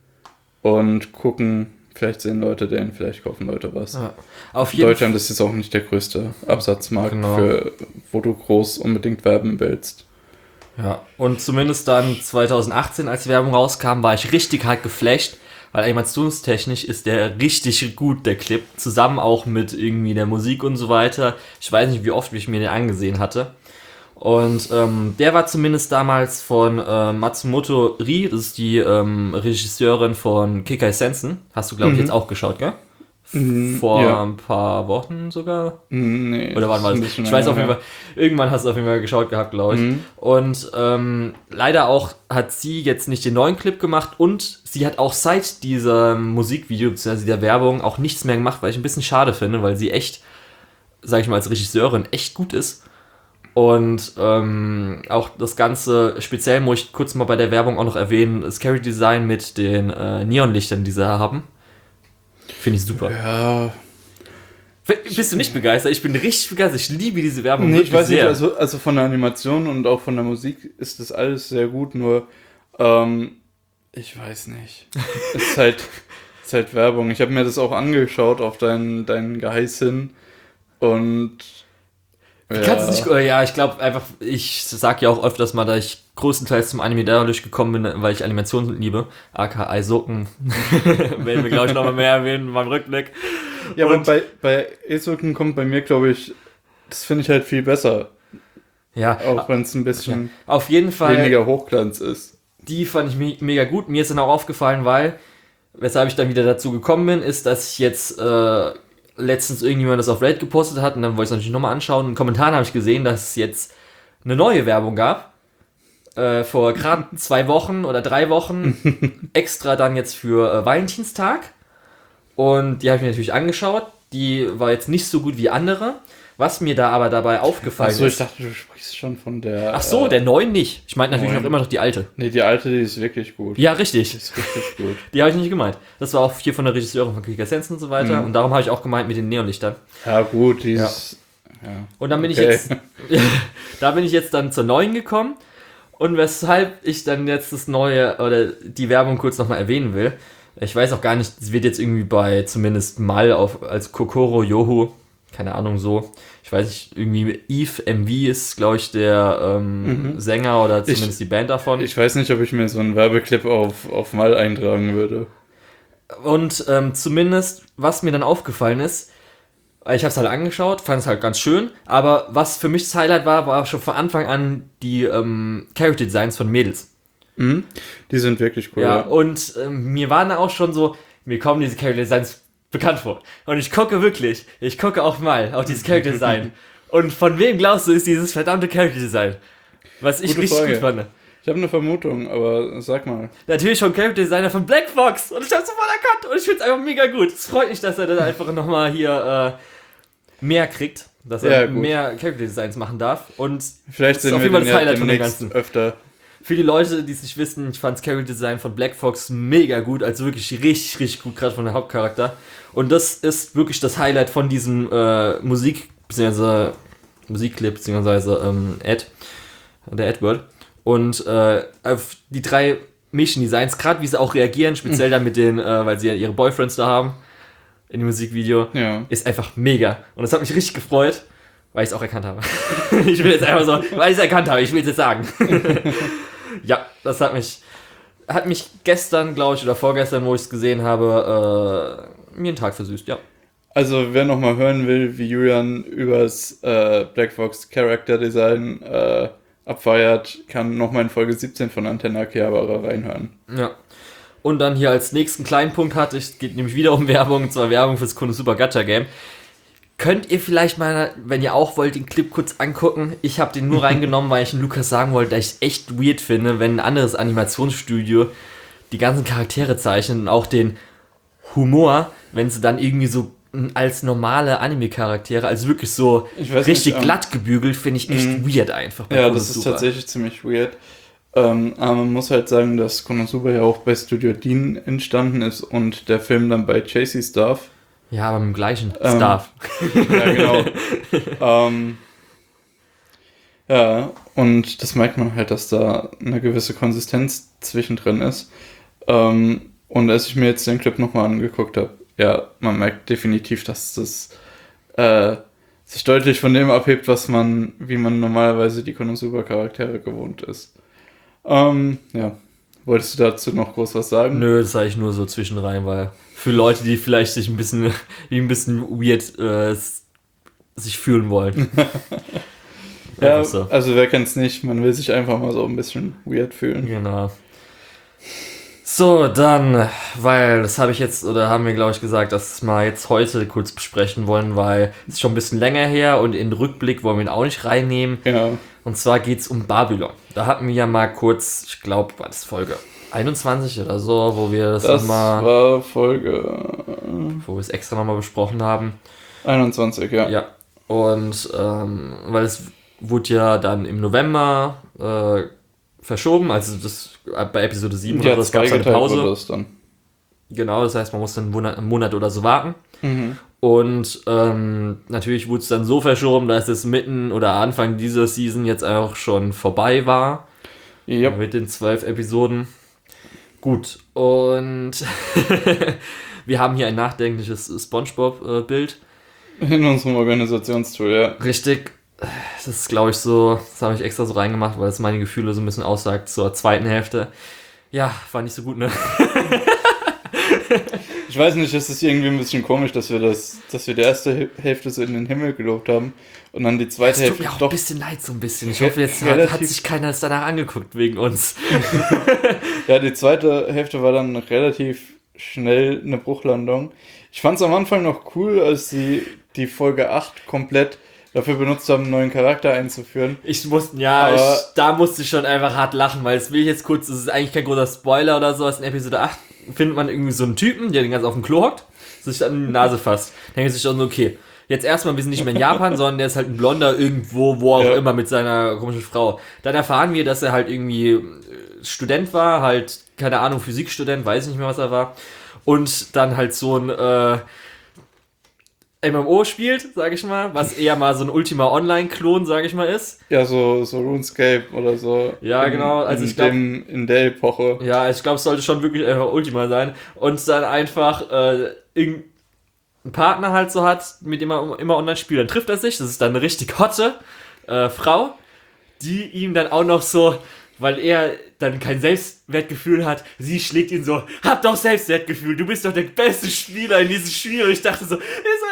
und gucken, vielleicht sehen Leute den, vielleicht kaufen Leute was. Ja. Auf jeden Deutschland ist jetzt auch nicht der größte Absatzmarkt, Genau. für, wo du groß unbedingt werben willst. Ja, und zumindest dann zwanzig achtzehn, als die Werbung rauskam, war ich richtig hart geflasht, weil animationstechnisch ist der richtig gut, der Clip, zusammen auch mit irgendwie der Musik und so weiter. Ich weiß nicht, wie oft ich mir den angesehen hatte. Und ähm, der war zumindest damals von äh, Matsumoto Rii, das ist die ähm, Regisseurin von Kekai Sensen. Hast du, glaube ich, Mhm. jetzt auch geschaut, gell? Mhm, Vor ja. ein paar Wochen sogar. Nee, Oder wann war ist ein das? bisschen Ich weiß auf jeden länger Fall, irgendwann hast du auf jeden Fall geschaut gehabt, glaube ich. Mhm. Und ähm, leider auch hat sie jetzt nicht den neuen Clip gemacht und sie hat auch seit diesem Musikvideo, beziehungsweise der Werbung, auch nichts mehr gemacht, weil ich ein bisschen schade finde, weil sie echt, sag ich mal, als Regisseurin echt gut ist. Und ähm, auch das Ganze, speziell muss ich kurz mal bei der Werbung auch noch erwähnen, das Character Design mit den äh, Neonlichtern, die sie haben. Finde ich super. Ja, Bist du nicht begeistert? Ich bin richtig begeistert. Ich liebe diese Werbung. nee, ich wirklich weiß nicht, sehr. also, also von der Animation und auch von der Musik ist das alles sehr gut, nur ähm, ich weiß nicht. Es ist halt, es ist halt Werbung. Ich habe mir das auch angeschaut auf deinen, deinen Geheiß hin und Ja. Kannst du nicht, äh, ja, ich glaube einfach, ich sag ja auch öfters mal, dass ich größtenteils zum Anime dadurch gekommen bin, weil ich Animation liebe, aka Soken. Werden wir, glaube ich, nochmal mehr erwähnen beim Rückblick. Ja, aber Und- bei, bei Esoken kommt bei mir, glaube ich, das finde ich halt viel besser, Ja, auch wenn es ein bisschen auf jeden Fall, weniger Hochglanz ist. die fand ich me- mega gut. Mir ist dann auch aufgefallen, weil, weshalb ich dann wieder dazu gekommen bin, ist, dass ich jetzt äh, letztens irgendjemand das auf Reddit gepostet hat und dann wollte ich es natürlich nochmal anschauen. In den Kommentaren habe ich gesehen, dass es jetzt eine neue Werbung gab. Äh, vor gerade zwei Wochen oder drei Wochen extra dann jetzt für äh, Valentinstag. Und die habe ich mir natürlich angeschaut. Die war jetzt nicht so gut wie andere. Was mir da aber dabei aufgefallen Achso, ich ist. dachte, du sprichst schon von der... Ach so, äh, der neuen nicht. Ich meinte natürlich neuen. noch immer noch die alte. Nee, die alte, die ist wirklich gut. Ja, Die richtig. ist richtig gut. Die habe ich nicht gemeint. Das war auch hier von der Regisseurin von Kika Sense und so weiter. Mhm. Und darum habe ich auch gemeint mit den Neonlichtern. Ja, gut, die ist... Ja. Und dann bin Okay. ich jetzt, da bin ich jetzt dann zur neuen gekommen. Und weshalb ich dann jetzt das neue oder die Werbung kurz nochmal erwähnen will. Ich weiß auch gar nicht, es wird jetzt irgendwie bei zumindest mal auf als Kokoro Yohu, keine Ahnung so. Ich weiß nicht, irgendwie Eve M V ist, glaube ich, der ähm, Mhm. Sänger oder Ich- zumindest die Band davon. Ich weiß nicht, ob ich mir so einen Werbeclip auf, auf Mal eintragen würde. Und ähm, zumindest, was mir dann aufgefallen ist, ich habe es halt angeschaut, fand es halt ganz schön, aber was für mich das Highlight war, war schon von Anfang an die ähm, Character Designs von Mädels. Mhm. Die sind wirklich cool. Ja, Ja. und ähm, mir waren da auch schon so, mir kommen diese Character Designs bekannt vor. Und ich gucke wirklich, ich gucke auch mal auf dieses Character Design. Und von wem glaubst du, ist dieses verdammte Character Design? Was ich Gute richtig Frage. gut fand. Ich habe eine Vermutung, aber sag mal. Natürlich schon Character Designer von Black Fox. Und ich hab's sofort erkannt. Und ich find's einfach mega gut. Es freut mich, dass er dann einfach nochmal hier äh, mehr kriegt. Dass er Ja, gut. mehr Character Designs machen darf. Und Vielleicht das sehen ist auf wir jeden Fall den das ja Highlight von dem demnächst Ganzen. öfter. Für die Leute, die es nicht wissen, ich fand's Character Design von Black Fox mega gut. Also wirklich richtig, richtig gut, gerade von der Hauptcharakter. Und das ist wirklich das Highlight von diesem äh, Musik, beziehungsweise Musikclip, beziehungsweise ähm, Ad, der Edward. Und äh, auf die drei Mädchen-Designs, gerade wie sie auch reagieren, speziell dann mit den, äh, weil sie ja ihre Boyfriends da haben, in dem Musikvideo, Ja. ist einfach mega. Und das hat mich richtig gefreut, weil ich es auch erkannt habe. Ich will jetzt einfach so, weil ich es erkannt habe, ich will es jetzt sagen. Ja, das hat mich, hat mich gestern, glaube ich, oder vorgestern, wo ich es gesehen habe, äh, mir den Tag versüßt, ja. Also wer nochmal hören will, wie Julian übers äh, Black Fox Character Design äh, abfeiert, kann nochmal in Folge siebzehn von Antenne Akihabara reinhören. Ja. Und dann hier als nächsten kleinen Punkt hatte ich, geht nämlich wieder um Werbung, und zwar Werbung fürs Konosuba Gacha Game. Könnt ihr vielleicht mal, wenn ihr auch wollt, den Clip kurz angucken? Ich habe den nur reingenommen, weil ich den Lukas sagen wollte, dass ich es echt weird finde, wenn ein anderes Animationsstudio die ganzen Charaktere zeichnet und auch den Humor, wenn sie dann irgendwie so als normale Anime-Charaktere, also wirklich so Ich weiß richtig nicht, ähm, glatt gebügelt, finde ich echt mhm. weird einfach. bei Ja, das ist Konosuba. tatsächlich ziemlich weird. Ähm, aber man muss halt sagen, dass Konosuba ja auch bei Studio Dean entstanden ist und der Film dann bei J C Staff. Ja, aber mit dem gleichen Ähm, Staff. Ja, genau. ähm, ja, und das merkt man halt, dass da eine gewisse Konsistenz zwischendrin ist. Ähm, und als ich mir jetzt den Clip nochmal angeguckt habe, ja, man merkt definitiv, dass das äh, sich deutlich von dem abhebt, was man, wie man normalerweise die Konosuba-Charaktere gewohnt ist. Ähm, ja. Wolltest du dazu noch groß was sagen? Nö, das sage ich nur so zwischenrein, weil für Leute, die vielleicht sich ein bisschen, wie ein bisschen weird äh, s- sich fühlen wollen. Ja, Einfach so. also wer kennt's nicht, man will sich einfach mal so ein bisschen weird fühlen. Genau. So, dann, weil das habe ich jetzt, oder haben wir, glaube ich, gesagt, dass wir jetzt heute kurz besprechen wollen, weil es ist schon ein bisschen länger her und in den Rückblick wollen wir ihn auch nicht reinnehmen. Ja. Und zwar geht es um Babylon. Da hatten wir ja mal kurz, ich glaube, war das Folge einundzwanzig oder so, wo wir das, Das nochmal, war Folge wo wir es extra nochmal besprochen haben. einundzwanzig, ja. Ja, und ähm, weil es wurde ja dann im November äh, verschoben, also das bei Episode sieben Ja, oder so, es gab eine zweigeteilt Pause. wurde es dann. Genau, das heißt, man muss dann einen Monat, einen Monat oder so warten. Mhm. Und ähm, natürlich wurde es dann so verschoben, dass es mitten oder Anfang dieser Season jetzt auch schon vorbei war. Ja. Mit den zwölf Episoden. Gut, und wir haben hier ein nachdenkliches SpongeBob-Bild. In unserem Organisationstool, ja. Richtig, das ist, glaube ich, so, das habe ich extra so reingemacht, weil es meine Gefühle so ein bisschen aussagt zur zweiten Hälfte. Ja, war nicht so gut, ne? Ich weiß nicht, es ist irgendwie ein bisschen komisch, dass wir das, dass wir die erste Hälfte so in den Himmel gelobt haben und dann die zweite Es tut Hälfte mir auch ein doch. bisschen leid, so ein bisschen. Ich hoffe, jetzt hat, relativ- hat sich keiner das danach angeguckt wegen uns. Ja, die zweite Hälfte war dann relativ schnell eine Bruchlandung. Ich fand es am Anfang noch cool, als sie die Folge acht komplett dafür benutzt haben, einen neuen Charakter einzuführen. Ich musste, ja, Aber- ich, da musste ich schon einfach hart lachen, weil es will ich jetzt kurz, das ist eigentlich kein großer Spoiler oder sowas. In Episode acht findet man irgendwie so einen Typen, der den ganz auf dem Klo hockt, sich dann in die Nase fasst. Dann denkt sich schon so, okay, jetzt erstmal, wir sind nicht mehr in Japan, sondern der ist halt ein Blonder irgendwo, wo auch Ja. immer, mit seiner komischen Frau. Dann erfahren wir, dass er halt irgendwie äh, Student war, halt, keine Ahnung, Physikstudent, weiß ich nicht mehr, was er war. Und dann halt so ein, äh, M M O spielt, sag ich mal, was eher mal so ein Ultima Online-Klon, sag ich mal, ist. Ja, so, so RuneScape oder so. Ja, in, genau, also in ich glaub- dem, in der Epoche. Ja, ich glaube, es sollte schon wirklich einfach Ultima sein. Und dann einfach äh, irgendein Partner halt so hat, mit dem er immer online spielt. Dann trifft er sich, das ist dann eine richtig hotte äh, Frau, die ihm dann auch noch so, weil er dann kein Selbstwertgefühl hat, sie schlägt ihn so, hab doch Selbstwertgefühl, du bist doch der beste Spieler in diesem Spiel. Und ich dachte so, ist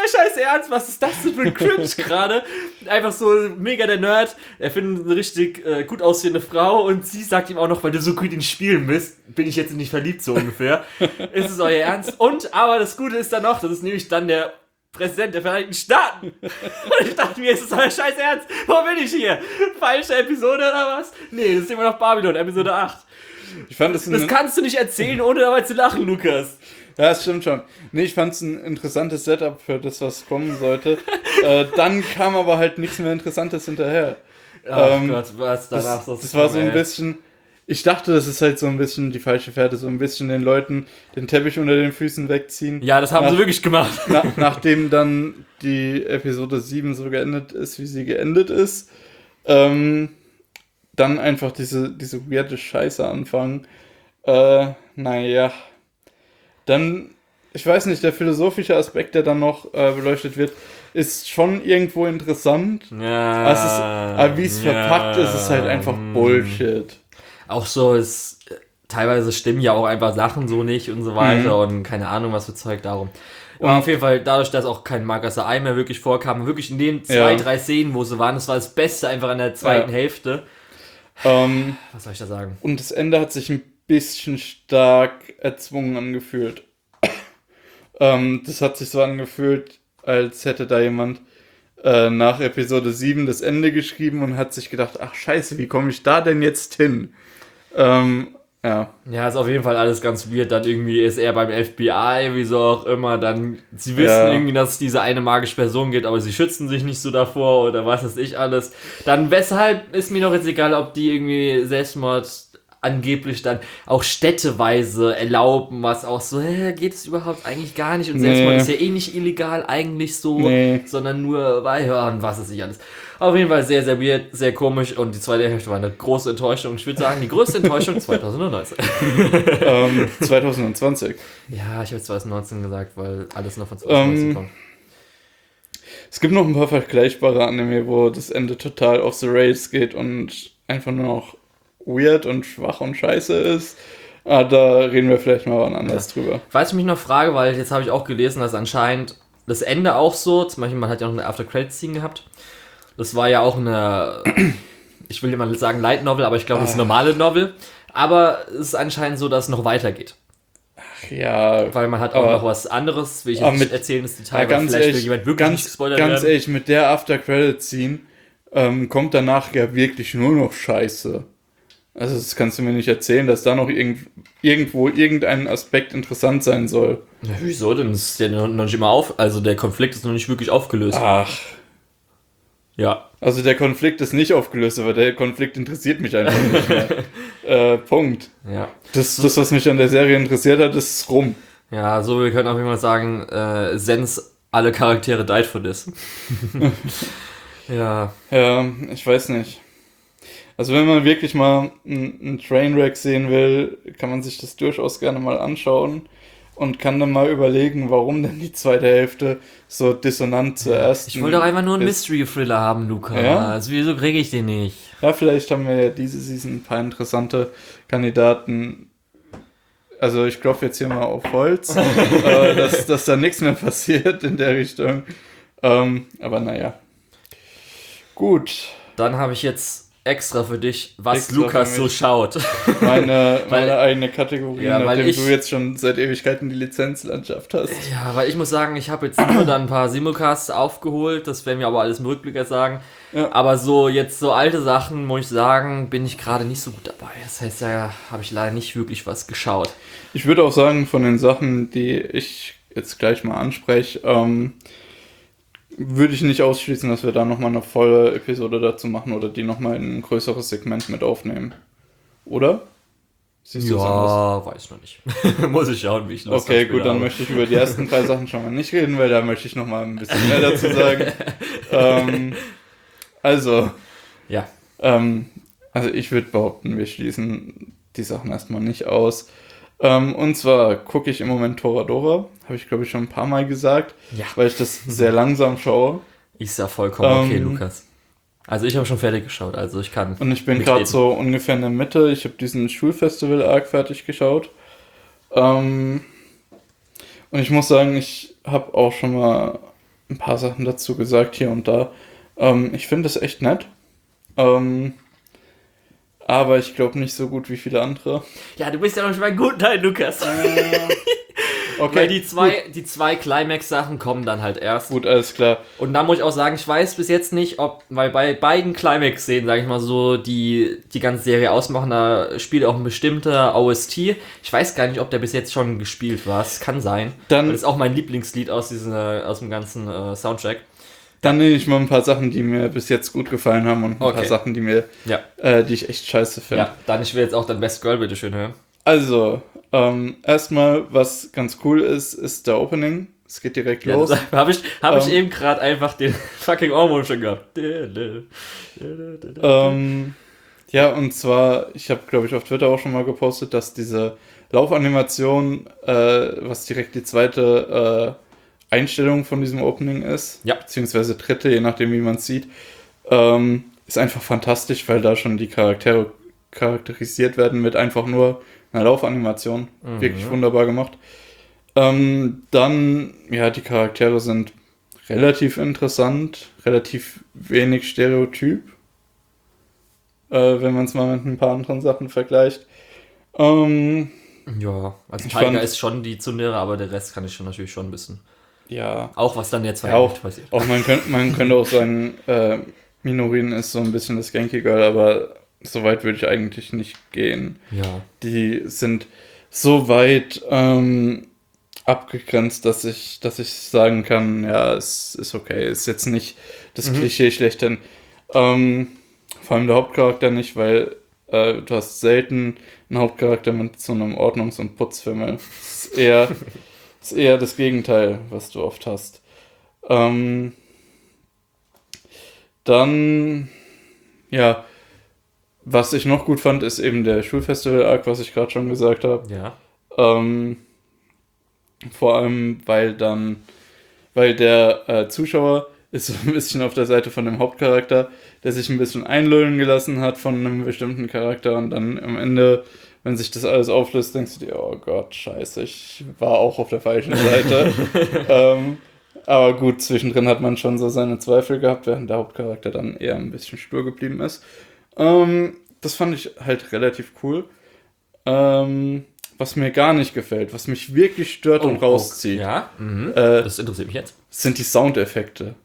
euer Scheiß Ernst? Was ist das denn für ein Cringe gerade? Einfach so mega der Nerd. Er findet eine richtig äh, gut aussehende Frau und sie sagt ihm auch noch, weil du so gut in Spielen bist, bin ich jetzt nicht verliebt, so ungefähr. Ist es euer Ernst? Und, aber das Gute ist dann noch, das ist nämlich dann der Präsident der Vereinigten Staaten. Und ich dachte mir, ist das euer Scheiß Ernst? Wo bin ich hier? Falsche Episode oder was? Nee, das ist immer noch Babylon, Episode acht. Ich fand das, das kannst du nicht erzählen, ohne dabei zu lachen, Lukas. Ja, das stimmt schon. Nee, ich fand es ein interessantes Setup für das, was kommen sollte. äh, dann kam aber halt nichts mehr Interessantes hinterher. Oh ähm, Gott, was danach das, so das war so ein bisschen... Ich dachte, das ist halt so ein bisschen die falsche Fährte, so ein bisschen den Leuten den Teppich unter den Füßen wegziehen. Ja, das haben nach, sie wirklich gemacht. Na, nachdem dann die Episode sieben so geendet ist, wie sie geendet ist. Ähm, dann einfach diese, diese weirde Scheiße anfangen. Äh, naja. Dann, ich weiß nicht, der philosophische Aspekt, der dann noch äh, beleuchtet wird, ist schon irgendwo interessant. Ja. Aber, es ist, aber wie es ja. verpackt ist, ist halt einfach Bullshit. Auch so, es teilweise stimmen ja auch einfach Sachen so nicht und so weiter mhm. und keine Ahnung, was für Zeug darum. Und auf jeden Fall, dadurch, dass auch kein Marcus-Ai mehr wirklich vorkam, wirklich in den zwei, ja. drei Szenen, wo sie waren, das war das Beste einfach in der zweiten ja. Hälfte. Ähm, was soll ich da sagen? Und das Ende hat sich ein bisschen stark erzwungen angefühlt. ähm, das hat sich so angefühlt, als hätte da jemand äh, nach Episode sieben das Ende geschrieben und hat sich gedacht, ach scheiße, wie komme ich da denn jetzt hin? Ähm, ja. Ja, ist auf jeden Fall alles ganz weird. Dann irgendwie ist er beim F B I, wieso auch immer. Dann, sie wissen ja. irgendwie, dass es diese eine magische Person gibt, aber sie schützen sich nicht so davor oder was weiß ich alles. Dann, weshalb ist mir doch jetzt egal, ob die irgendwie Selbstmord angeblich dann auch städteweise erlauben, was auch so, hä, geht es überhaupt eigentlich gar nicht und nee. Selbstmord ist ja eh nicht illegal eigentlich so, nee. sondern nur bei Hören, was ist nicht alles. Auf jeden Fall sehr, sehr weird, sehr komisch und die zweite Hälfte war eine große Enttäuschung. Ich würde sagen, die größte Enttäuschung zwanzig neunzehn. ähm, zwanzig zwanzig. Ja, ich habe zwanzig neunzehn gesagt, weil alles noch von zwanzig neunzehn ähm, kommt. Es gibt noch ein paar vergleichbare Anime, wo das Ende total off the rails geht und einfach nur noch weird und schwach und scheiße ist. Ah, da reden wir vielleicht mal wann anders ja. drüber. Falls ich mich noch frage, weil jetzt habe ich auch gelesen, dass anscheinend das Ende auch so, zum Beispiel man hat ja noch eine After-Credits-Scene gehabt. Das war ja auch eine, ich will nicht mal sagen Light Novel, aber ich glaube, das ist eine normale Novel. Aber es ist anscheinend so, dass es noch weitergeht. Ach ja. Weil man hat auch noch was anderes, will ich jetzt nicht erzählen, das Detail, ja, ganz vielleicht ehrlich, will jemand wirklich ganz, nicht gespoilert ganz werden. ehrlich, mit der After-Credits-Scene ähm, kommt danach ja wirklich nur noch Scheiße. Also das kannst du mir nicht erzählen, dass da noch irgend, irgendwo irgendein Aspekt interessant sein soll. Ja, wieso denn? Das ist ja noch nicht immer auf, also der Konflikt ist noch nicht wirklich aufgelöst. Ach. Ja. Also der Konflikt ist nicht aufgelöst, aber der Konflikt interessiert mich einfach nicht mehr. äh, Punkt. Ja. Das, das, was mich an der Serie interessiert hat, ist rum. Ja, so, wir können auch immer sagen, äh, Sens alle Charaktere died for this. ja. Ja, ich weiß nicht. Also wenn man wirklich mal einen Trainwreck sehen will, kann man sich das durchaus gerne mal anschauen und kann dann mal überlegen, warum denn die zweite Hälfte so dissonant zur ersten Ich wollte doch einfach nur einen Mystery-Thriller haben, Luca. Ja? Also wieso kriege ich den nicht? Ja, vielleicht haben wir ja diese Season ein paar interessante Kandidaten. Also ich klopfe jetzt hier mal auf Holz, äh, dass, dass da nichts mehr passiert in der Richtung. Ähm, aber naja. Gut. Dann habe ich jetzt extra für dich, was extra Lukas so schaut. Meine, meine weil, eigene Kategorie, ja, nachdem ich, du jetzt schon seit Ewigkeiten die Lizenzlandschaft hast. Ja, weil ich muss sagen, ich habe jetzt nur dann ein paar Simulcasts aufgeholt, das werden wir aber alles im Rückblick jetzt sagen. Ja. Aber so jetzt so alte Sachen, muss ich sagen, bin ich gerade nicht so gut dabei. Das heißt, da habe ich leider nicht wirklich was geschaut. Ich würde auch sagen, von den Sachen, die ich jetzt gleich mal anspreche, ähm, würde ich nicht ausschließen, dass wir da nochmal eine volle Episode dazu machen oder die nochmal in ein größeres Segment mit aufnehmen. Oder? Siehst du ja, weiß noch nicht. Muss ich schauen, wie ich Lust Okay, gut, dann möchte ich über die ersten drei Sachen schon mal nicht reden, weil da möchte ich nochmal ein bisschen mehr dazu sagen. ähm, also, ja. Ähm, also ich würde behaupten, wir schließen die Sachen erstmal nicht aus. Ähm, und zwar gucke ich im Moment Toradora, habe ich glaube ich schon ein paar Mal gesagt, ja. weil ich das sehr langsam schaue. Ist ja vollkommen okay, ähm, Lukas. Also ich habe schon fertig geschaut, also ich kann. Und ich bin gerade so ungefähr in der Mitte. Ich habe diesen Schulfestival-Arc fertig geschaut. Ähm, und ich muss sagen, ich habe auch schon mal ein paar Sachen dazu gesagt hier und da. Ähm, ich finde es echt nett. Ähm, aber ich glaube nicht so gut wie viele andere. Ja, du bist ja noch schon beim guten Teil, Lukas. Äh, okay, Weil die zwei, die zwei Climax-Sachen kommen dann halt erst. gut, alles klar. Und da muss ich auch sagen, ich weiß bis jetzt nicht, ob, weil bei beiden Climax-Szenen, sage ich mal so, die die ganze Serie ausmachen, da spielt auch ein bestimmter O S T. Ich weiß gar nicht, ob der bis jetzt schon gespielt war. Es kann sein. Dann- Weil das ist auch mein Lieblingslied aus, diesem, äh, aus dem ganzen äh, Soundtrack. Dann nehme ich mal ein paar Sachen, die mir bis jetzt gut gefallen haben und ein Okay. paar Sachen, die mir, Ja. äh, die ich echt scheiße finde. Ja, dann ich will jetzt auch dein Best Girl bitte schön hören. Also, ähm, erstmal, was ganz cool ist, ist der Opening. Es geht direkt Ja, los. das habe ich, hab ich Ähm. eben gerade einfach den fucking Ohrwurm schon gehabt. Ähm, ja, und zwar, ich habe, glaube ich, auf Twitter auch schon mal gepostet, dass diese Laufanimation, äh, was direkt die zweite äh, Einstellung von diesem Opening ist, Ja. beziehungsweise dritte, je nachdem, wie man es sieht, ähm, ist einfach fantastisch, weil da schon die Charaktere charakterisiert werden mit einfach nur einer Laufanimation. Mhm. Wirklich wunderbar gemacht. Ähm, dann, ja, die Charaktere sind relativ interessant, relativ wenig Stereotyp, äh, wenn man es mal mit ein paar anderen Sachen vergleicht. Ähm, Ja, also Ich Tiger fand- ist schon die Zundere, aber der Rest kann ich schon natürlich schon wissen. ja, Auch was dann jetzt Ja, auch, passiert. auch man, könnte, man könnte auch sagen, äh, Minorin ist so ein bisschen das Genki Girl, aber so weit würde ich eigentlich nicht gehen. Ja. Die sind so weit ähm, abgegrenzt, dass ich, dass ich sagen kann, ja, es ist okay, ist jetzt nicht das Mhm. Klischee schlechthin. Ähm, vor allem der Hauptcharakter nicht, weil äh, du hast selten einen Hauptcharakter mit so einem Ordnungs- und Putzfimmel. Das ist eher, ist eher das Gegenteil, was du oft hast. Ähm, dann, ja, was ich noch gut fand, ist eben der Schulfestival-Arc, was ich gerade schon gesagt habe. Ja. Ähm, vor allem, weil dann, weil der äh, Zuschauer ist so ein bisschen auf der Seite von dem Hauptcharakter, der sich ein bisschen einlullen gelassen hat von einem bestimmten Charakter und dann am Ende, wenn sich das alles auflöst, denkst du dir, oh Gott, scheiße, ich war auch auf der falschen Seite. ähm, aber gut, zwischendrin hat man schon so seine Zweifel gehabt, während der Hauptcharakter dann eher ein bisschen stur geblieben ist. Ähm, das fand ich halt relativ cool. Ähm, was mir gar nicht gefällt, was mich wirklich stört und rauszieht, Ja. Mhm. äh, Das interessiert mich jetzt. sind die Soundeffekte.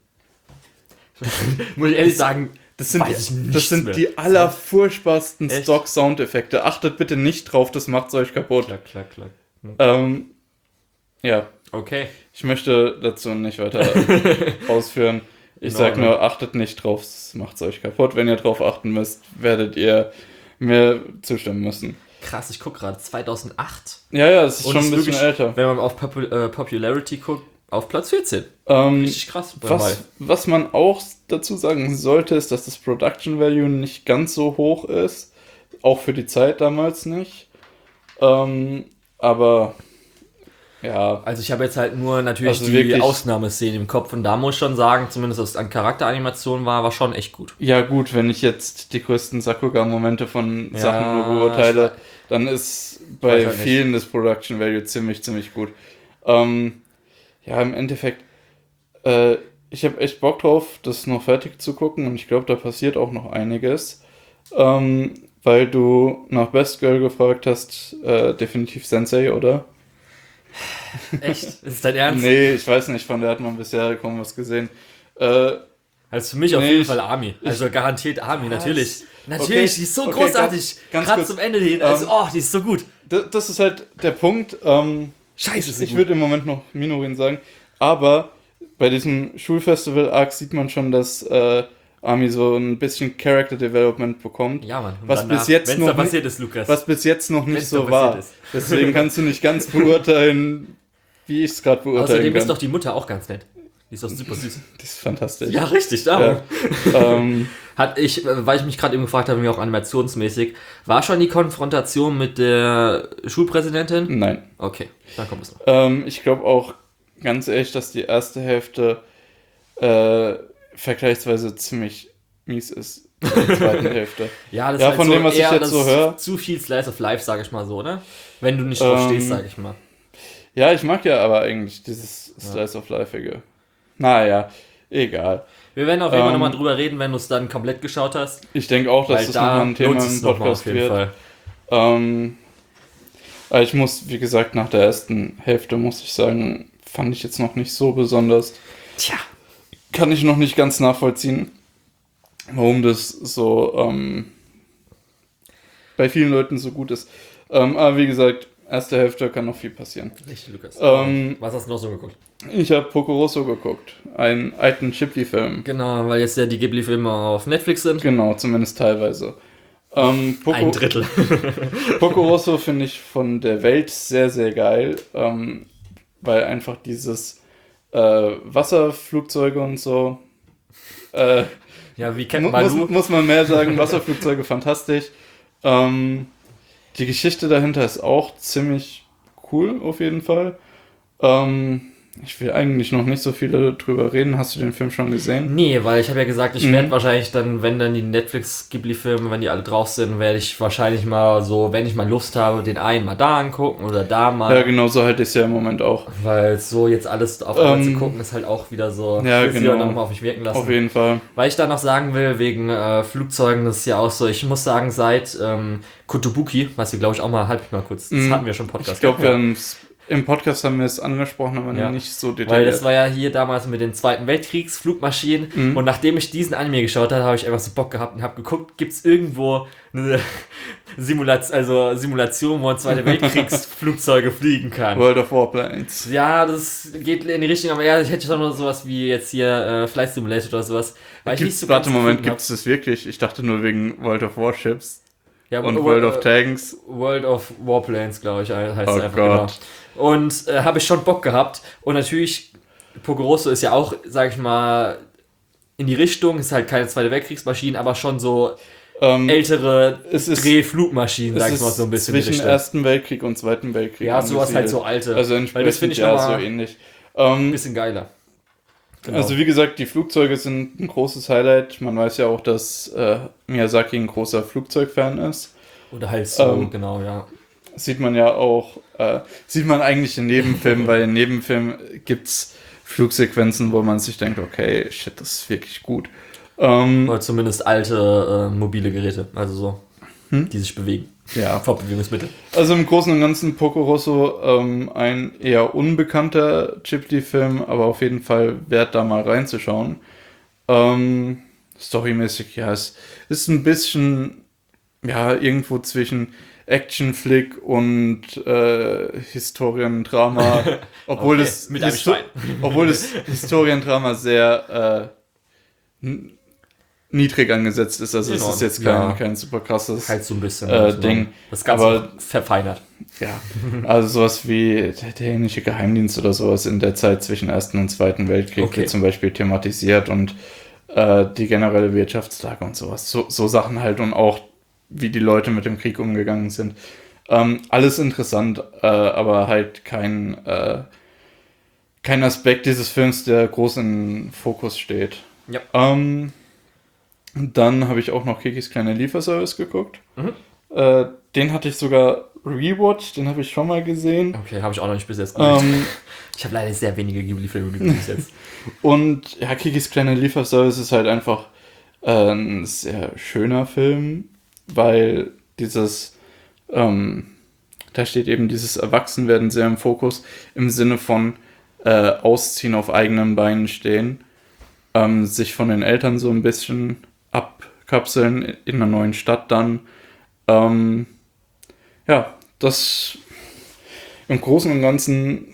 Muss ich ehrlich sagen, Das sind, weiß ich die, nichts das sind mehr. die allerfurchtbarsten Echt? Stock-Soundeffekte. Achtet bitte nicht drauf, das macht's euch kaputt. Klack, klack, klack. Ähm, ja, Okay. ich möchte dazu nicht weiter ausführen. Ich In sag Ordnung. nur, achtet nicht drauf, das macht's euch kaputt. Wenn ihr drauf achten müsst, werdet ihr mir zustimmen müssen. Krass, ich gucke gerade zweitausendacht. Ja, ja, es ist Und schon ist ein bisschen wirklich, älter. Wenn man auf Popu äh, Popularity guckt, auf Platz vierzehn. Ähm, Richtig krass. dabei. Was, was man auch dazu sagen sollte, ist, dass das Production Value nicht ganz so hoch ist. Auch für die Zeit damals nicht. Ähm, aber ja, Also ich habe jetzt halt nur natürlich Also die wirklich- Ausnahmeszene im Kopf und da muss ich schon sagen, zumindest was an Charakteranimation war, war schon echt gut. ja gut, wenn ich jetzt die größten Sakuga-Momente von Ja, Sachen nur beurteile, ich- dann ist weiß bei halt nicht. vielen das Production Value ziemlich, ziemlich gut. Ähm, ja, im Endeffekt, äh, ich habe echt Bock drauf, das noch fertig zu gucken und ich glaube, da passiert auch noch einiges. Ähm, weil du nach Best Girl gefragt hast, äh, definitiv Sensei, oder? Echt? Ist das dein Ernst? Nee, ich weiß nicht, von der hat man bisher kaum was gesehen. Äh, Also für mich auf Nee, jeden ich- Fall Army. Also garantiert Army, Was? natürlich. Natürlich, Okay, die ist so okay, großartig. ganz- ganz Gerade kurz. zum Ende hin. Also, Ähm, oh, die ist so gut. d- das ist halt der Punkt. Ähm, Scheiße, ist ich sie würde im Moment noch Minorin sagen, aber bei diesem Schulfestival-Arc sieht man schon, dass äh, Army so ein bisschen Character Development bekommt, Ja, Mann. Und was bis jetzt wenn's noch da nicht- passiert ist, Lukas. was bis jetzt noch nicht Wenn's da so passiert war. ist. Deswegen kannst du nicht ganz beurteilen, wie ich es gerade beurteilen Außerdem kann. ist doch die Mutter auch ganz nett. Die ist doch super süß. Das ist fantastisch. Ja, richtig, darum. Ja. ähm, Hat ich, äh, weil ich mich gerade eben gefragt habe, wie auch animationsmäßig, war schon die Konfrontation mit der Schulpräsidentin? nein. Okay, dann kommt es noch. Ähm, ich glaube auch ganz ehrlich, dass die erste Hälfte äh, vergleichsweise ziemlich mies ist in der zweiten Hälfte. Ja, das Ja, ist halt von so dem, was ich eher jetzt das so höre. Zu viel Slice of Life, sage ich mal so, ne? Wenn du nicht drauf Ähm, stehst, sage ich mal. Ja, ich mag ja aber eigentlich dieses Slice of Life-ige. naja, egal. Wir werden auf jeden Fall Ähm, nochmal drüber reden, wenn du es dann komplett geschaut hast. Ich denke auch, dass Weil das da nochmal ein Thema lohnt im es nochmal Podcast auf jeden wird. Fall. Ähm, aber ich muss, wie gesagt, nach der ersten Hälfte muss ich sagen, fand ich jetzt noch nicht so besonders. Tja. Kann ich noch nicht ganz nachvollziehen, warum das so ähm, bei vielen Leuten so gut ist. Ähm, aber wie gesagt, erste Hälfte kann noch viel passieren. Richtig, Lukas. Ähm, Was hast du noch so geguckt? Ich habe Porco Rosso geguckt, einen alten Ghibli-Film. Genau, weil jetzt ja die Ghibli-Filme auf Netflix sind. Genau, zumindest teilweise. Ähm, Poco, Ein Drittel. Porco Rosso finde ich von der Welt sehr, sehr geil, ähm, weil einfach dieses äh, Wasserflugzeuge und so, äh, Ja, wie kennt mu man muss, muss man mehr sagen, Wasserflugzeuge fantastisch. Ähm, die Geschichte dahinter ist auch ziemlich cool, auf jeden Fall. Ähm, ich will eigentlich noch nicht so viel drüber reden. Hast du den Film schon gesehen? Nee, weil ich habe ja gesagt, ich Mhm. werde wahrscheinlich dann, wenn dann die Netflix-Ghibli-Filme, wenn die alle drauf sind, werde ich wahrscheinlich mal so, wenn ich mal Lust habe, den einen mal da angucken oder da mal. Ja, genau so halte ich es ja im Moment auch. Weil so jetzt alles auf einmal Ähm, zu gucken, ist halt auch wieder so, ja, ich will genau. sie auch noch mal auf mich wirken lassen. Auf jeden Fall. Weil ich da noch sagen will, wegen äh, Flugzeugen, das ist ja auch so, ich muss sagen, seit ähm, Kotobuki, was wir glaube ich auch mal, halt mich mal kurz, das Mhm. hatten wir schon im Podcast. Ich glaube, ja. wir haben's- im Podcast haben wir es angesprochen, aber Ja. nicht so Weil detailliert. das war ja hier damals mit den Zweiten Weltkriegsflugmaschinen Mhm. und nachdem ich diesen Anime geschaut habe, habe ich einfach so Bock gehabt und habe geguckt, gibt es irgendwo eine Simulation, also Simulation, wo man Zweite Weltkriegsflugzeuge fliegen kann. World of Warplanes. Ja, das geht in die Richtung, aber ja, ich hätte schon noch sowas wie jetzt hier äh, Flight Simulator oder sowas. Weil ich nicht Gibt's, so warte, ganz Moment, gefunden gibt es das wirklich? Ich dachte nur wegen World of Warships hab. Ja, und Wo- World äh, of Tanks. World of Warplanes, glaube ich, heißt Oh es einfach Gott. genau. Und äh, habe ich schon Bock gehabt. Und natürlich, Porco Rosso ist ja auch, sag ich mal, in die Richtung, ist halt keine Zweite Weltkriegsmaschinen, aber schon so Ähm, ältere es ist, Drehflugmaschinen, es sag ich ist mal so ein bisschen. in die zwischen Richtung. Ersten Weltkrieg und Zweiten Weltkrieg. Ja, sowas halt angesiedelt. so alte. Also Weil entsprechend das finde ich ja noch so mal ähnlich. ein Ähm, bisschen geiler. Genau. Also wie gesagt, die Flugzeuge sind ein großes Highlight. Man weiß ja auch, dass äh, Miyazaki ein großer Flugzeugfan ist. Oder halt so, ähm, genau, ja. Sieht man ja auch, äh, sieht man eigentlich in Nebenfilmen, weil in Nebenfilmen gibt's Flugsequenzen, wo man sich denkt, okay, shit, das ist wirklich gut. Ähm, Oder zumindest alte äh, mobile Geräte, also so, Hm? die sich bewegen. ja, Fortbewegungsmittel. also im Großen und Ganzen Porco Rosso ähm, ein eher unbekannter Ghibli-Film, aber auf jeden Fall wert, da mal reinzuschauen. Ähm, storymäßig, ja, es ist ein bisschen, ja, irgendwo zwischen Action-Flick und äh, Historiendrama, obwohl, Okay, es, mit einem Histo- Schwein. obwohl das Historiendrama sehr äh, n- niedrig angesetzt ist. Also In es ist Ordnung, jetzt kein, ja. kein super krasses, Halt so ein bisschen. Äh, also Ding. Das Ganze Aber- verfeinert. ja, also sowas wie der dänische Geheimdienst oder sowas in der Zeit zwischen Ersten und Zweiten Weltkrieg Okay. wird zum Beispiel thematisiert und äh, die generelle Wirtschaftslage und sowas. So, so Sachen halt und auch wie die Leute mit dem Krieg umgegangen sind. Ähm, alles interessant, äh, aber halt kein, äh, kein Aspekt dieses Films, der groß im Fokus steht. Ja. Ähm, dann habe ich auch noch Kikis kleine Lieferservice geguckt. Mhm. Äh, den hatte ich sogar rewatcht, den habe ich schon mal gesehen. Okay, habe ich auch noch nicht bis jetzt gesehen. Ähm, Ich habe leider sehr wenige Ghibli-Filme gesehen bis jetzt. und ja, Kikis kleine Lieferservice ist halt einfach äh, ein sehr schöner Film, weil dieses, ähm, da steht eben dieses Erwachsenwerden sehr im Fokus, im Sinne von äh, Ausziehen, auf eigenen Beinen stehen, ähm, sich von den Eltern so ein bisschen abkapseln in einer neuen Stadt dann. Ähm, ja, das im Großen und Ganzen.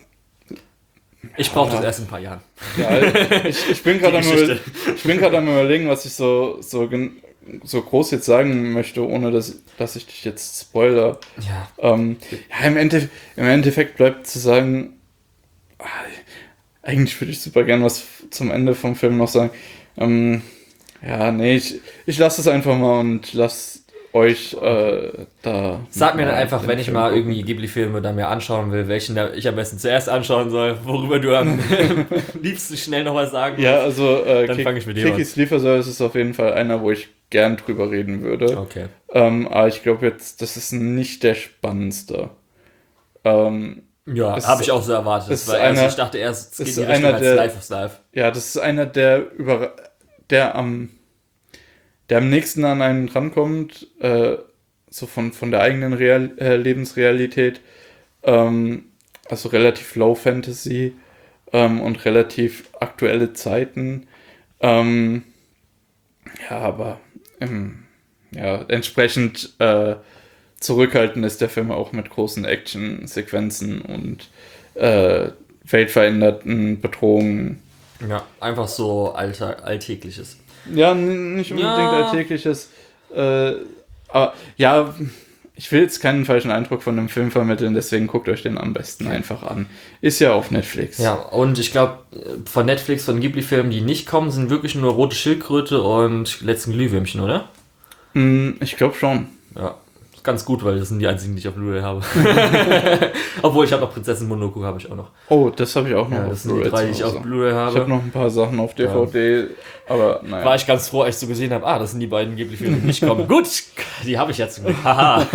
Ich brauche Ja. das erst in ein paar Jahren. Ja, ich, ich bin gerade am, Geschichte. ich bin gerade am überlegen, was ich so, so, gen- so groß jetzt sagen möchte, ohne dass, dass ich dich jetzt spoiler. Ja. Ähm, ja, im, Endeffekt, im Endeffekt bleibt zu sagen, ah, eigentlich würde ich super gern was zum Ende vom Film noch sagen. Ähm, ja, nee, ich, ich lasse es einfach mal und lasse euch äh, da. Sag mir dann mal einfach, den wenn ich Film mal gucken. irgendwie Ghibli-Filme da mir anschauen will, welchen da ich am besten zuerst anschauen soll, worüber du am liebsten schnell noch was sagen Ja, also äh, Dann Kik- fang ich mit dir Kikis Lieferservice ist auf jeden Fall einer, wo ich gern drüber reden würde. Okay. Ähm, aber ich glaube jetzt, das ist nicht der spannendste. Ähm, Ja, ist- habe ich auch so erwartet. ist Weil einer- also ich dachte erst, es geht ist in die Richtung einer als der- Life is Life. Ja, das ist einer, der über der am der am nächsten an einen rankommt, äh, so von, von der eigenen Real, äh, Lebensrealität. Ähm, also relativ Low Fantasy ähm, und relativ aktuelle Zeiten. Ähm, ja, aber ähm, ja, entsprechend äh, zurückhaltend ist der Film auch mit großen Action-Sequenzen und äh, weltveränderten Bedrohungen. Ja, einfach so Alltag, Alltägliches. Ja, n- nicht unbedingt Ja. alltägliches. Äh, aber ja, ich will jetzt keinen falschen Eindruck von dem Film vermitteln, deswegen guckt euch den am besten einfach an. Ist ja auf Netflix. Ja, und ich glaube, von Netflix, von Ghibli-Filmen, die nicht kommen, sind wirklich nur Rote Schildkröte und letzten Glühwürmchen, oder? Mm, ich glaube schon. Ja, ist ganz gut, weil das sind die einzigen, die ich auf Blu-ray habe. Obwohl, ich habe noch Prinzessin Mononoke, habe ich auch noch. Oh, das habe ich auch noch Ja, auf das sind die Blu-ray drei, zu die ich auf Hause. Blu-ray Ich habe. habe noch ein paar Sachen auf D V D, aber naja. War ich ganz froh, als ich so gesehen habe, ah, das sind die beiden Ghibli-Filme, die nicht kommen. Gut, die habe ich jetzt zum Glück. Haha.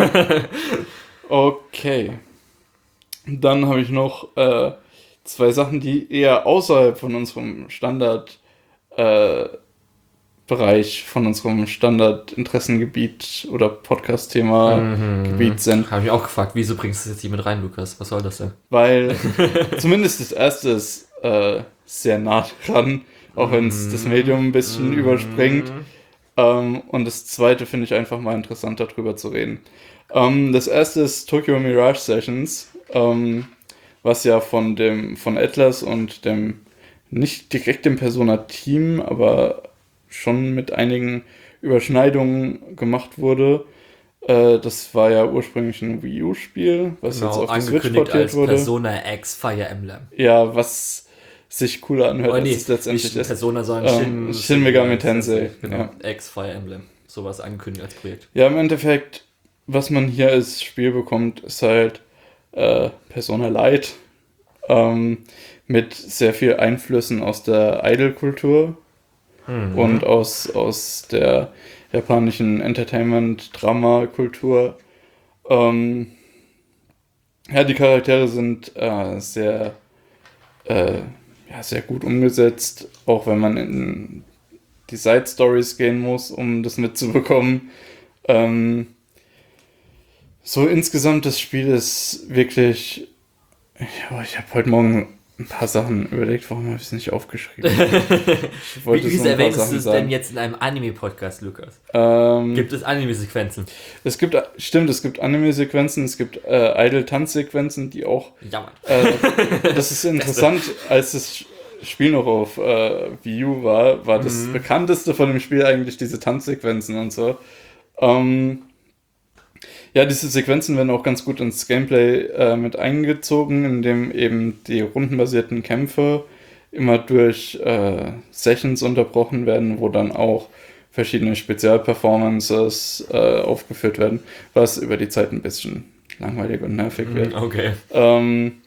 Okay. Dann habe ich noch äh, zwei Sachen, die eher außerhalb von unserem Standard äh, Bereich, von unserem Standard-Interessengebiet oder Podcast-Thema-Gebiet sind. Habe ich auch gefragt, wieso bringst du das jetzt hier mit rein, Lukas? Was soll das denn? Weil zumindest das erste ist äh, sehr nah dran, auch wenn es das Medium ein bisschen überspringt. Ähm, und das zweite finde ich einfach mal interessant, darüber zu reden. Ähm, das erste ist Tokyo Mirage Sessions, ähm, was ja von dem von Atlas und dem nicht direkt dem Persona-Team, aber schon mit einigen Überschneidungen gemacht wurde. Äh, das war ja ursprünglich ein Wii U-Spiel, was jetzt Genau, auf die Switch angekündigt portiert als wurde. Persona X Fire Emblem. Ja, was sich cooler anhört, Oh, nee, als es letztendlich nicht ist. Persona, sondern Ähm, Shin, Shin Megami Tensei, Genau, ja. X Fire Emblem. Sowas angekündigt als Projekt. Ja, im Endeffekt, was man hier als Spiel bekommt, ist halt äh, Persona Light ähm, mit sehr viel Einflüssen aus der Idol-Kultur Mhm. und aus, aus der japanischen Entertainment-Drama-Kultur. Ähm, ja, die Charaktere sind äh, sehr, äh, ja, sehr gut umgesetzt, auch wenn man in die Side-Stories gehen muss, um das mitzubekommen. Ähm, so insgesamt, das Spiel ist wirklich... Ja, ich habe heute Morgen ein paar Sachen überlegt, warum habe ich es nicht aufgeschrieben? Ich wollte Wie, so wieso ein paar erwähnst du Sachen es sagen. denn jetzt in einem Anime-Podcast, Lukas? Ähm, Gibt es Anime-Sequenzen? es gibt, stimmt, es gibt Anime-Sequenzen, es gibt äh, Idle-Tanz-Sequenzen, die auch... Ja, Mann. Äh, das ist interessant, als das Spiel noch auf äh, Wii U war, war das Mhm. bekannteste von dem Spiel eigentlich diese Tanzsequenzen und so. Ähm, ja, diese Sequenzen werden auch ganz gut ins Gameplay äh, mit eingezogen, indem eben die rundenbasierten Kämpfe immer durch äh, Sessions unterbrochen werden, wo dann auch verschiedene Spezialperformances äh, aufgeführt werden, was über die Zeit ein bisschen langweilig und nervig wird. Okay. Ähm,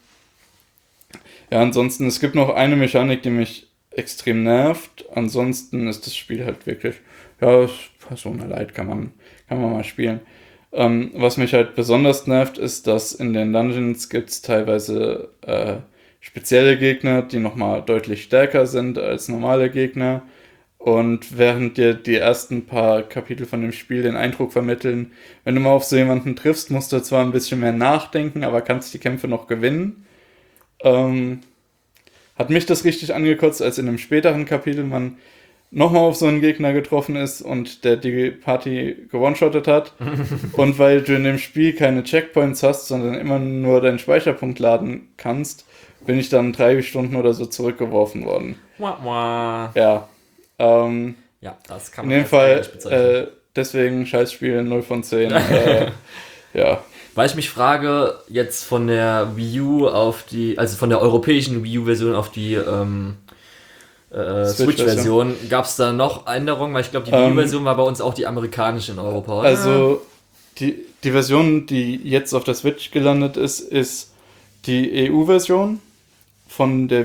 ja, ansonsten, es gibt noch eine Mechanik, die mich extrem nervt. Ansonsten ist das Spiel halt wirklich, ja, Persona Light kann man, kann man mal spielen. Ähm, was mich halt besonders nervt, ist, dass in den Dungeons gibt es teilweise äh, spezielle Gegner, die nochmal deutlich stärker sind als normale Gegner. Und während dir die ersten paar Kapitel von dem Spiel den Eindruck vermitteln, wenn du mal auf so jemanden triffst, musst du zwar ein bisschen mehr nachdenken, aber kannst die Kämpfe noch gewinnen. Ähm, hat mich das richtig angekotzt, als in einem späteren Kapitel man nochmal auf so einen Gegner getroffen ist und der die Party gewone-shottet hat. Und weil du in dem Spiel keine Checkpoints hast, sondern immer nur deinen Speicherpunkt laden kannst, bin ich dann drei Stunden oder so zurückgeworfen worden. Wah, wah. Ja. Ähm, Ja, das kann in man dem als Fall, ärgerlich bezeichnen. äh, deswegen Scheißspiel null von zehn. äh, ja. Weil ich mich frage, jetzt von der Wii U auf die, also von der europäischen Wii U-Version auf die ähm, äh, Switch-Version. Switch-Version, gab es da noch Änderungen? Weil ich glaube, die Ähm, Wii U-Version war bei uns auch die amerikanische in Europa, oder? Also die, die Version, die jetzt auf der Switch gelandet ist, ist die E U-Version. Von der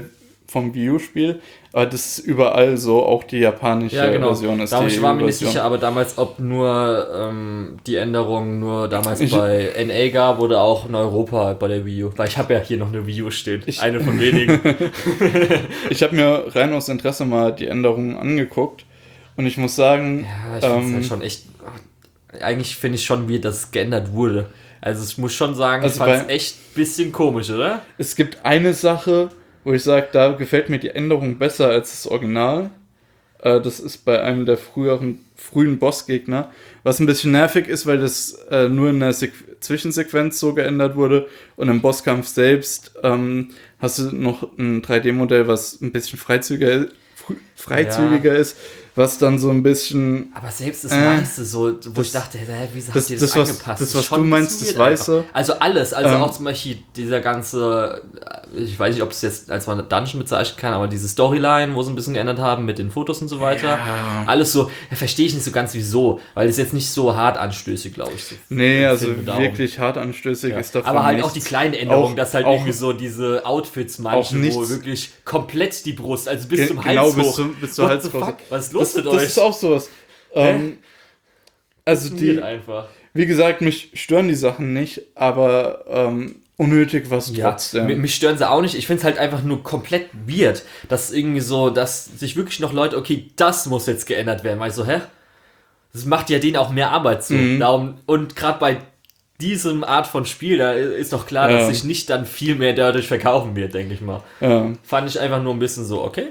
vom Wii U-Spiel, aber das ist überall so, auch die japanische Ja, genau. Version ist Damals die war mir nicht Version. sicher, aber damals, ob nur ähm, die Änderungen nur damals Ich- bei N A gab oder auch in Europa bei der Wii U. Weil ich habe ja hier noch eine Wii U stehen. Ich- Eine von wenigen. Ich habe mir rein aus Interesse mal die Änderungen angeguckt und ich muss sagen, Ja, ich finde es ähm, halt schon echt. Eigentlich finde ich schon, wie das geändert wurde. Also ich muss schon sagen, Also ich fand es bei- echt ein bisschen komisch, oder? es gibt eine Sache, wo ich sage, da gefällt mir die Änderung besser als das Original. Äh, das ist bei einem der früheren, frühen Bossgegner, was ein bisschen nervig ist, weil das äh, nur in der Sequ- Zwischensequenz so geändert wurde und im Bosskampf selbst ähm, hast du noch ein drei D-Modell, was ein bisschen freizügiger, fr- freizügiger ist, was dann so ein bisschen Aber selbst das Äh, meiste so, wo das- ich dachte, hä, wieso das- habt ihr das, das, was- angepasst? das, ist was schon du ein meinst, bisschen das weird Weiße. einfach. Also alles, also Ähm, auch zum Beispiel dieser ganze, ich weiß nicht, ob es jetzt als man Dungeon bezeichnen kann, aber diese Storyline, wo sie ein bisschen geändert haben mit den Fotos und so weiter. Ja. Alles so, ja, verstehe ich nicht so ganz wieso, weil es jetzt nicht so hart anstößig, glaube ich. So Nee, im also Film darum. wirklich hart anstößig Ja. ist davon Aber halt nichts. auch die kleinen Änderungen, Auch- dass halt auch- irgendwie so diese Outfits auch manche, wo nichts- wirklich komplett die Brust, also bis Ge- zum genau, Hals bis hoch. zum- bis zur What Hals the hoch. fuck? Was ist los Das, mit das euch? ist auch sowas. Ähm, also die, Funktioniert einfach. wie gesagt, mich stören die Sachen nicht, aber ähm, unnötig was Ja, trotzdem. mi- mich stören sie auch nicht. Ich finde es halt einfach nur komplett weird, dass irgendwie so, dass sich wirklich noch Leute, okay, das muss jetzt geändert werden. Weil ich so, hä? Das macht ja denen auch mehr Arbeit zu. Mhm. Darum, und gerade bei diesem Art von Spiel, da ist doch klar, Ja. dass sich nicht dann viel mehr dadurch verkaufen wird, denke ich mal. Ja. Fand ich einfach nur ein bisschen so, okay?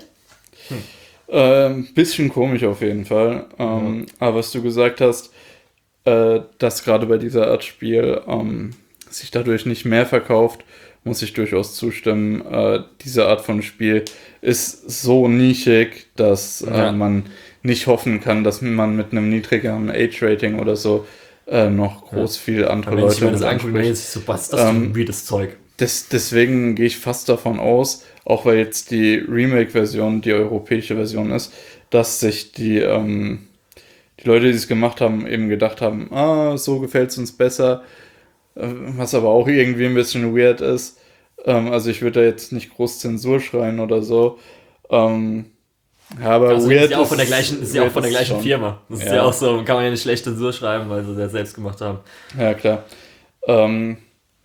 Ähm, bisschen komisch auf jeden Fall. Ähm, Aber was du gesagt hast, äh, dass gerade bei dieser Art Spiel ähm, sich dadurch nicht mehr verkauft, muss ich durchaus zustimmen. Äh, diese Art von Spiel ist so nischig, dass Ja. äh, man nicht hoffen kann, dass man mit einem niedrigeren Age-Rating oder so äh, noch groß viel andere Wenn ich Leute mir das mit angucke, dann anspricht. ist es so, was ist das für Ähm, ein weirdes Zeug? Des, deswegen gehe ich fast davon aus, auch weil jetzt die Remake-Version die europäische Version ist, dass sich die, ähm, die Leute, die es gemacht haben, eben gedacht haben, ah, so gefällt es uns besser, äh, was aber auch irgendwie ein bisschen weird ist. Ähm, also ich würde da jetzt nicht groß Zensur schreien oder so. Ähm, ja, aber Also weird ist ja auch von der ist- gleichen, ist ja auch weird von der ist gleichen schon. Firma. Das ist Ja. ja auch so, kann man ja nicht schlecht Zensur schreiben, weil sie das selbst gemacht haben. Ja, klar. Ähm,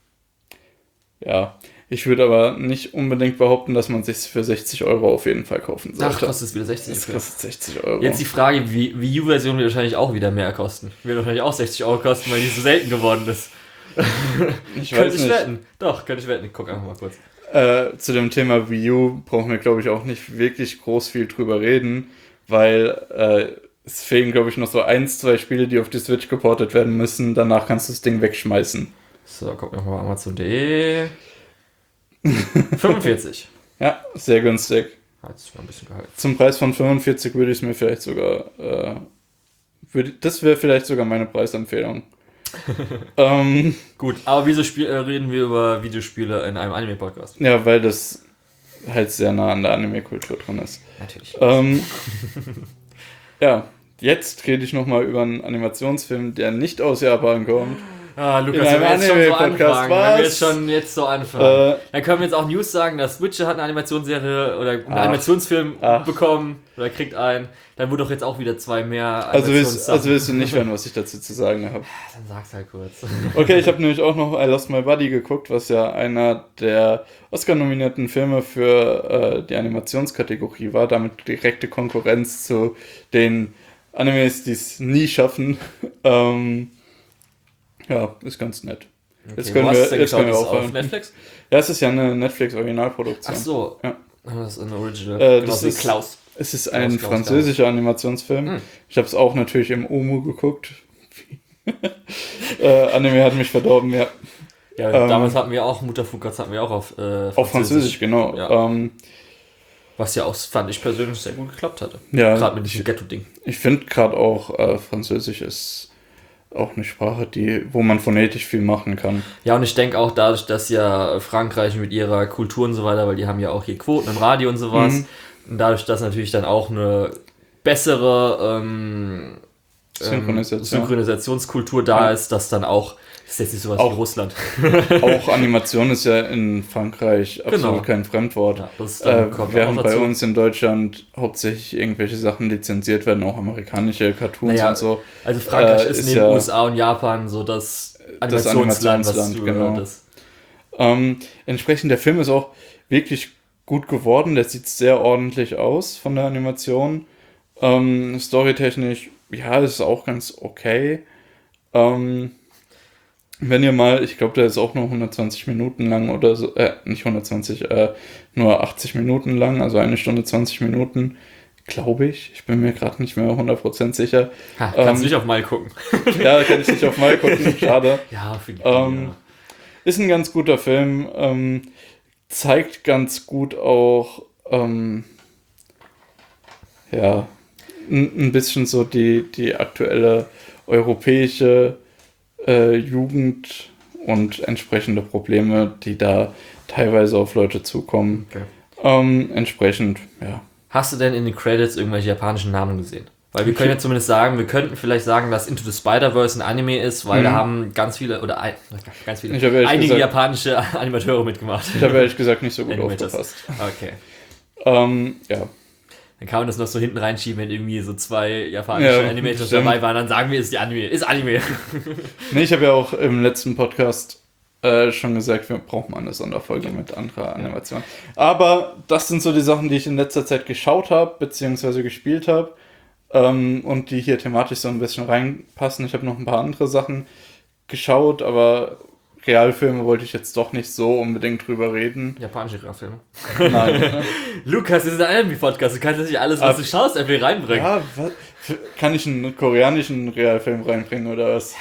ja, ich würde aber nicht unbedingt behaupten, dass man sich für sechzig Euro auf jeden Fall kaufen sollte. Ach, kostet es wieder sechzig. Das Okay. kostet sechzig Euro. Jetzt die Frage, wie Wii U-Version wird wahrscheinlich auch wieder mehr kosten. Wird wahrscheinlich auch sechzig Euro kosten, weil die so selten geworden ist. ich Könnte weiß ich nicht. wetten. Doch, könnte ich wetten. Ich guck einfach mal kurz. Äh, zu dem Thema Wii U brauchen wir, glaube ich, auch nicht wirklich groß viel drüber reden, weil äh, es fehlen, glaube ich, noch so eins, zwei Spiele, die auf die Switch geportet werden müssen. Danach kannst du das Ding wegschmeißen. So, gucken wir mal Amazon punkt de. fünfundvierzig. Ja, sehr günstig. Hat sich mal ein bisschen gehalten. Zum Preis von fünfundvierzig würde ich es mir vielleicht sogar, äh, würde, das wäre vielleicht sogar meine Preisempfehlung. ähm, Gut, aber wieso spiel, äh, reden wir über Videospiele in einem Anime-Podcast? ja, weil das halt sehr nah an der Anime-Kultur drin ist. Natürlich. Ähm, ja, jetzt rede ich nochmal über einen Animationsfilm, der nicht aus Japan kommt. Ah, Lukas, in wenn wir einem jetzt schon so Anime-Podcast, anfangen, wenn wir was? jetzt schon jetzt so anfangen, Äh, dann können wir jetzt auch News sagen, dass Witcher hat eine Animationsserie oder einen Ach. Animationsfilm Ach. bekommen oder kriegt einen. Dann wurde doch jetzt auch wieder zwei mehr Also willst, Animationssachen. also willst du nicht hören, was ich dazu zu sagen habe. Dann sag's halt kurz. Okay, ich habe nämlich auch noch I Lost My Buddy geguckt, was ja einer der Oscar-nominierten Filme für äh, die Animationskategorie war. Damit direkte Konkurrenz zu den Animes, die es nie schaffen. ähm, ja, ist ganz nett. Jetzt Okay, können wo hast wir- du's denn jetzt geschaut? können wir Ist es auf aufhören. Netflix? Ja, es ist ja eine Netflix-Originalproduktion. Ach so. Ja. Das ist ein Original. Äh, Genau das wie ist- Klaus. Es ist ein Klaus, Klaus, französischer Animationsfilm. Hm. Ich habe es auch natürlich im Omu geguckt. äh, Anime hat mich verdorben, ja. Ja, ähm, damals hatten wir auch, Mutterfunkatz hatten wir auch auf äh, Französisch. Auf Französisch, genau. Ja. Ähm, Was ja auch, fand ich persönlich, sehr gut geklappt hatte. ja, Gerade mit diesem Ghetto-Ding. ich finde gerade auch äh, Französisch ist auch eine Sprache, die, wo man phonetisch viel machen kann. Ja, und ich denke auch dadurch, dass ja Frankreich mit ihrer Kultur und so weiter, weil die haben ja auch hier Quoten im Radio und sowas, Mhm. und dadurch, dass natürlich dann auch eine bessere ähm, Synchronisation. ähm, Synchronisationskultur da Ja. ist, dass dann auch Das ist jetzt nicht sowas Auch- wie Russland. Auch Animation ist ja in Frankreich absolut Genau. kein Fremdwort. Ja, das Äh, dann kommt während auch bei dazu. uns in Deutschland hauptsächlich irgendwelche Sachen lizenziert werden, auch amerikanische Cartoons Naja, und so. Also Frankreich äh, ist ist neben ja- U S A und Japan so das Das Animationsland, was Animationsland, du genau. das Ähm, entsprechend, der Film ist auch wirklich gut geworden. Der sieht sehr ordentlich aus von der Animation. Ähm, storytechnisch, ja, ist auch ganz okay. Ähm, wenn ihr mal, ich glaube, der ist auch nur hundertzwanzig Minuten lang oder so, äh, nicht hundertzwanzig, äh, nur achtzig Minuten lang, also eine Stunde zwanzig Minuten, glaube ich. Ich bin mir gerade nicht mehr hundert Prozent sicher. Ha, kannst Ähm, du nicht auf mal gucken. Ja, kann ich nicht auf mal gucken, schade. Ja, für die Ähm, Ist ein ganz guter Film, ähm, zeigt ganz gut auch, ähm, ja, ein, ein bisschen so die, die aktuelle europäische äh, Jugend und entsprechende Probleme, die da teilweise auf Leute zukommen. Okay. Ähm, entsprechend, ja. Hast du denn in den Credits irgendwelche japanischen Namen gesehen? Weil wir können ja zumindest sagen, wir könnten vielleicht sagen, dass Into the Spider-Verse ein Anime ist, weil Mhm. da haben ganz viele, oder ein, ganz viele, Ich hab ehrlich einige gesagt- japanische Animateure mitgemacht. Ich habe ehrlich gesagt nicht so gut Animators. aufgepasst. Okay. Ähm, ja. Dann kann man das noch so hinten reinschieben, wenn irgendwie so zwei japanische Ja, Animators stimmt. dabei waren, dann sagen wir, es ist die Anime. Ist Anime. Nee, ich habe ja auch im letzten Podcast äh, schon gesagt, wir brauchen mal eine Sonderfolge mit anderer Animation. Aber das sind so die Sachen, die ich in letzter Zeit geschaut habe, beziehungsweise gespielt habe. Ähm, und die hier thematisch so ein bisschen reinpassen. Ich habe noch ein paar andere Sachen geschaut, aber Realfilme wollte ich jetzt doch nicht so unbedingt drüber reden. Japanische Filme. Nein. Lukas, das ist ein Anime-Podcast. Du kannst nicht alles, was Ah, du schaust, einfach hier reinbringen. Ja, was? Kann ich einen koreanischen Realfilm reinbringen oder was?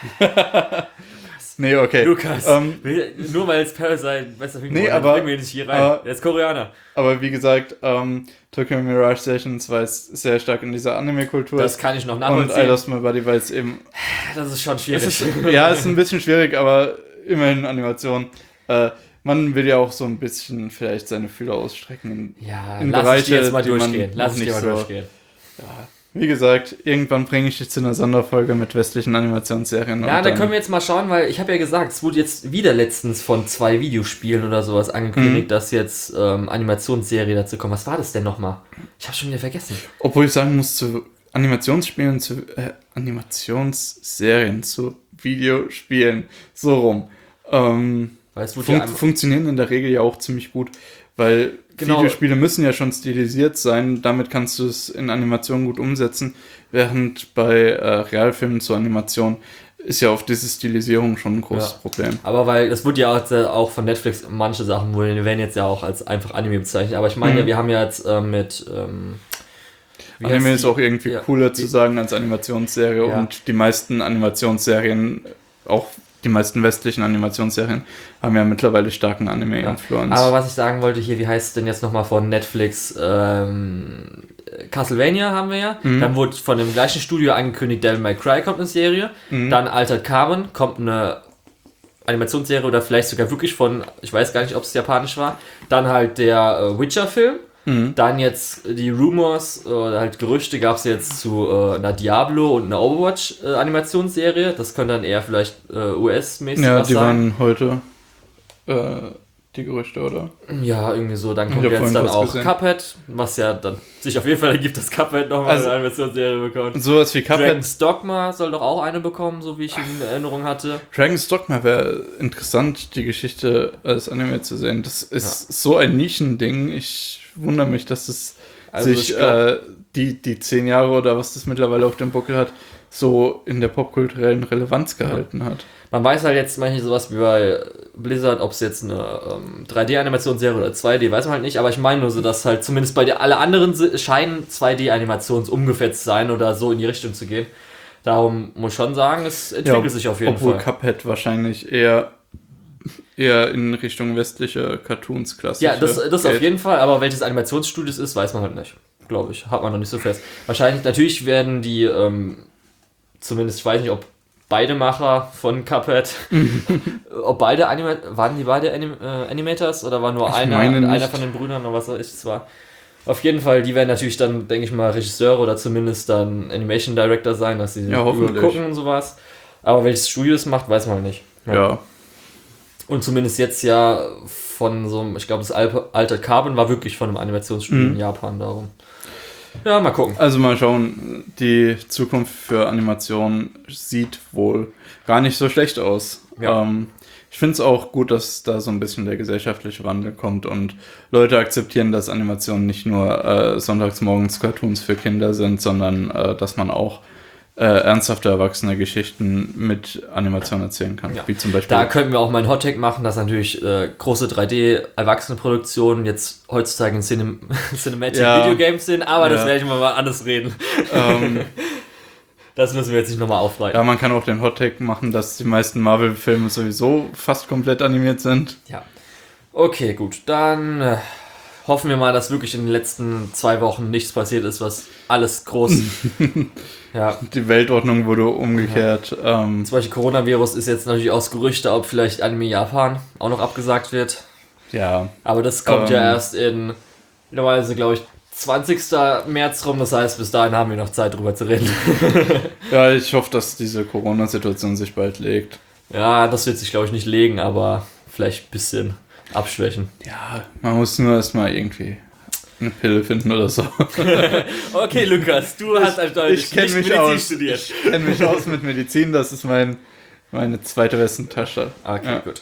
Nee, okay. Lukas, Ähm, will- nur weil es Parasite besser finden Nee, wollen, aber- bringen wir ihn nicht hier rein. aber- Der ist Koreaner. Aber wie gesagt, ähm, Tokyo Mirage Sessions war jetzt sehr stark in dieser Anime-Kultur. Das kann ich noch Und I nachvollziehen. Lost My Body war jetzt eben. Das ist schon schwierig. Es ist, ja, ist ein bisschen schwierig, aber immerhin Animation. Äh, man will ja auch so ein bisschen vielleicht seine Fühler ausstrecken. ja, in lass Bereiche, ich dir jetzt mal die man durchgehen. Lass noch ich dir mal nicht so- durchgehen. Wie gesagt, irgendwann bringe ich dich zu einer Sonderfolge mit westlichen Animationsserien. Ja, und da können wir jetzt mal schauen, weil ich habe ja gesagt, es wurde jetzt wieder letztens von zwei Videospielen oder sowas angekündigt, Mhm. dass jetzt ähm, Animationsserie dazu kommt. Was war das denn nochmal? Ich habe schon wieder vergessen. Obwohl ich sagen muss, zu Animationsspielen, zu äh, Animationsserien, zu Videospielen, so rum. Ähm, Weil es wurde fun ja einmal, funktionieren in der Regel ja auch ziemlich gut, weil Genau. Videospiele müssen ja schon stilisiert sein, damit kannst du es in Animationen gut umsetzen, während bei äh, Realfilmen zur Animation ist ja oft diese Stilisierung schon ein großes Ja. Problem. aber weil das wurde ja auch, äh, auch von Netflix, manche Sachen wurden- werden jetzt ja auch als einfach Anime bezeichnet. Aber ich meine Mhm. ja, wir haben ja jetzt äh, mit ähm, wie heißt Anime die? ist auch irgendwie Ja. cooler zu sagen als Animationsserie Ja. und die meisten Animationsserien, auch die meisten westlichen Animationsserien, haben ja mittlerweile starken Anime-Influence. Aber was ich sagen wollte hier, wie heißt es denn jetzt nochmal von Netflix? Ähm, Castlevania haben wir ja. Mhm. Dann wurde von dem gleichen Studio angekündigt, Devil May Cry kommt eine Serie. Mhm. Dann Altered Carbon kommt eine Animationsserie oder vielleicht sogar wirklich von, ich weiß gar nicht, ob es japanisch war. Dann halt der äh, Witcher-Film. Mhm. Dann jetzt die Rumors oder halt Gerüchte gab es jetzt zu äh, einer Diablo und einer Overwatch-Animationsserie. Das könnte dann eher vielleicht äh, U S-mäßig Ja, was die sein. waren heute äh, die Gerüchte, oder? Ja, irgendwie so. Dann Ich kommt hab jetzt vorhin dann was auch gesehen. Cuphead, was ja dann sich auf jeden Fall ergibt, dass Cuphead nochmal Also- eine Animationsserie bekommt. Sowas wie Cuphead. Dragon's Dogma soll doch auch eine bekommen, so wie ich ihn in Erinnerung hatte. Dragon's Dogma wäre interessant, die Geschichte als Anime zu sehen. Das ist so ein Nischending. Ich wundere mich, dass es Also sich ich glaub- äh, die, die zehn Jahre oder was das mittlerweile auf dem Buckel hat, so in der popkulturellen Relevanz gehalten hat. Man weiß halt jetzt manchmal sowas wie bei Blizzard, ob es jetzt eine ähm, drei D-Animationsserie oder zwei D, weiß man halt nicht, aber ich meine nur so, dass halt zumindest bei der, alle anderen si- scheinen zwei D-Animations umgefetzt sein oder so in die Richtung zu gehen. Darum muss ich schon sagen, es entwickelt Ja, sich auf jeden Obwohl Fall. Cuphead wahrscheinlich eher, eher in Richtung westliche Cartoons klassische Ja, das, das auf geht. jeden Fall, aber welches Animationsstudio es ist, weiß man halt nicht. Glaube ich. Hat man noch nicht so fest. Wahrscheinlich, natürlich werden die, ähm, zumindest, ich weiß nicht, ob beide Macher von Cuphead, ob beide Anima waren die beide Anim äh, Animators oder war nur Ich einer, meine nicht. einer von den Brüdern oder was weiß ich es war. Auf jeden Fall, die werden natürlich dann, denke ich mal, Regisseure oder zumindest dann Animation Director sein, dass sie Ja, hoffentlich. gucken und sowas. Aber welches Studio das macht, weiß man nicht. Ja. ja. Und zumindest jetzt ja von so einem, ich glaube, das Altered Carbon war wirklich von einem Animationsstudio mhm. in Japan darum. Ja, mal gucken. Also mal schauen, die Zukunft für Animation sieht wohl gar nicht so schlecht aus. Ja. Ähm, ich finde es auch gut, dass da so ein bisschen der gesellschaftliche Wandel kommt und Leute akzeptieren, dass Animationen nicht nur äh, sonntagsmorgens Cartoons für Kinder sind, sondern äh, dass man auch äh, ernsthafte erwachsene Geschichten mit Animation erzählen kann. Ja. Wie zum Beispiel. Da könnten wir auch mal einen Hottake machen, dass natürlich äh, große drei D-Erwachsene-Produktionen jetzt heutzutage in Cinem- Cinematic ja. Videogames sind, aber ja. das werde ich mal, mal anders reden. Ähm, das müssen wir jetzt nicht nochmal aufbreiten. Ja, man kann auch den Hottake machen, dass die meisten Marvel-Filme sowieso fast komplett animiert sind. Ja. Okay, gut. Dann äh, hoffen wir mal, dass wirklich in den letzten zwei Wochen nichts passiert ist, was alles groß... ja. Die Weltordnung wurde umgekehrt. Ja. Ähm, Zum Beispiel Coronavirus ist jetzt natürlich aus Gerüchte, ob vielleicht Anime Japan auch noch abgesagt wird. Ja. Aber das kommt ähm, ja erst in, normalerweise glaube ich, zwanzigsten März rum. Das heißt, bis dahin haben wir noch Zeit, drüber zu reden. Ja, ich hoffe, dass diese Corona-Situation sich bald legt. Ja, das wird sich, glaube ich, nicht legen, aber vielleicht ein bisschen abschwächen. Ja, man muss nur erstmal irgendwie eine Pille finden oder so. Okay, Lukas, du hast eindeutig ich kenn nicht mich Medizin aus. studiert. Ich kenne mich aus mit Medizin, das ist mein, meine zweite Westentasche. Okay, ja. gut.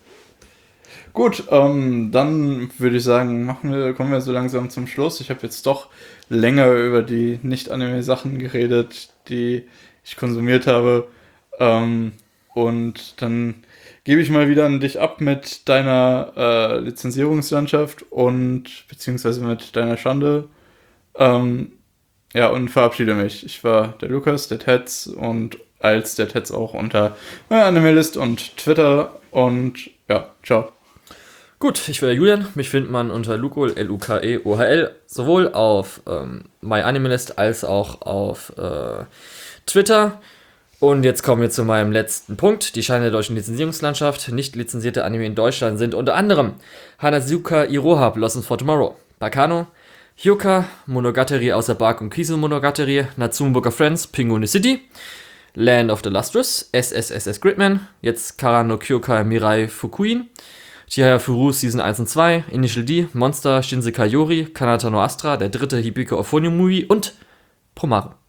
Gut, ähm, dann würde ich sagen, machen wir, kommen wir so langsam zum Schluss. Ich habe jetzt doch länger über die Nicht-Anime-Sachen geredet, die ich konsumiert habe. Ähm, und dann gebe ich mal wieder an dich ab mit deiner äh, Lizenzierungslandschaft und beziehungsweise mit deiner Schande. Ähm, ja, und verabschiede mich. Ich war der Lukas, der Tetz und als der Tetz auch unter Animalist und Twitter und ja, ciao. Gut, ich bin der Julian. Mich findet man unter Lukol, L U K E O H L, sowohl auf ähm, MyAnimalist als auch auf äh, Twitter. Und jetzt kommen wir zu meinem letzten Punkt. Die Scheine der deutschen Lizenzierungslandschaft. Nicht lizenzierte Anime in Deutschland sind unter anderem Hanazuka Iroha, Blossoms for Tomorrow, Bakano, Hyuka, Monogatari außer Bark und Kisu Monogatari, Natsume Book of Friends, Penguin City, Land of the Lustrous, S S S S Gridman, jetzt Kara no Kyokai Mirai Fukuin, Chihaya Furu Season eins und zwei, Initial D, Monster, Shinsekai Yori, Kanata no Astra, der dritte Hibiko Euphonium Movie und Promare.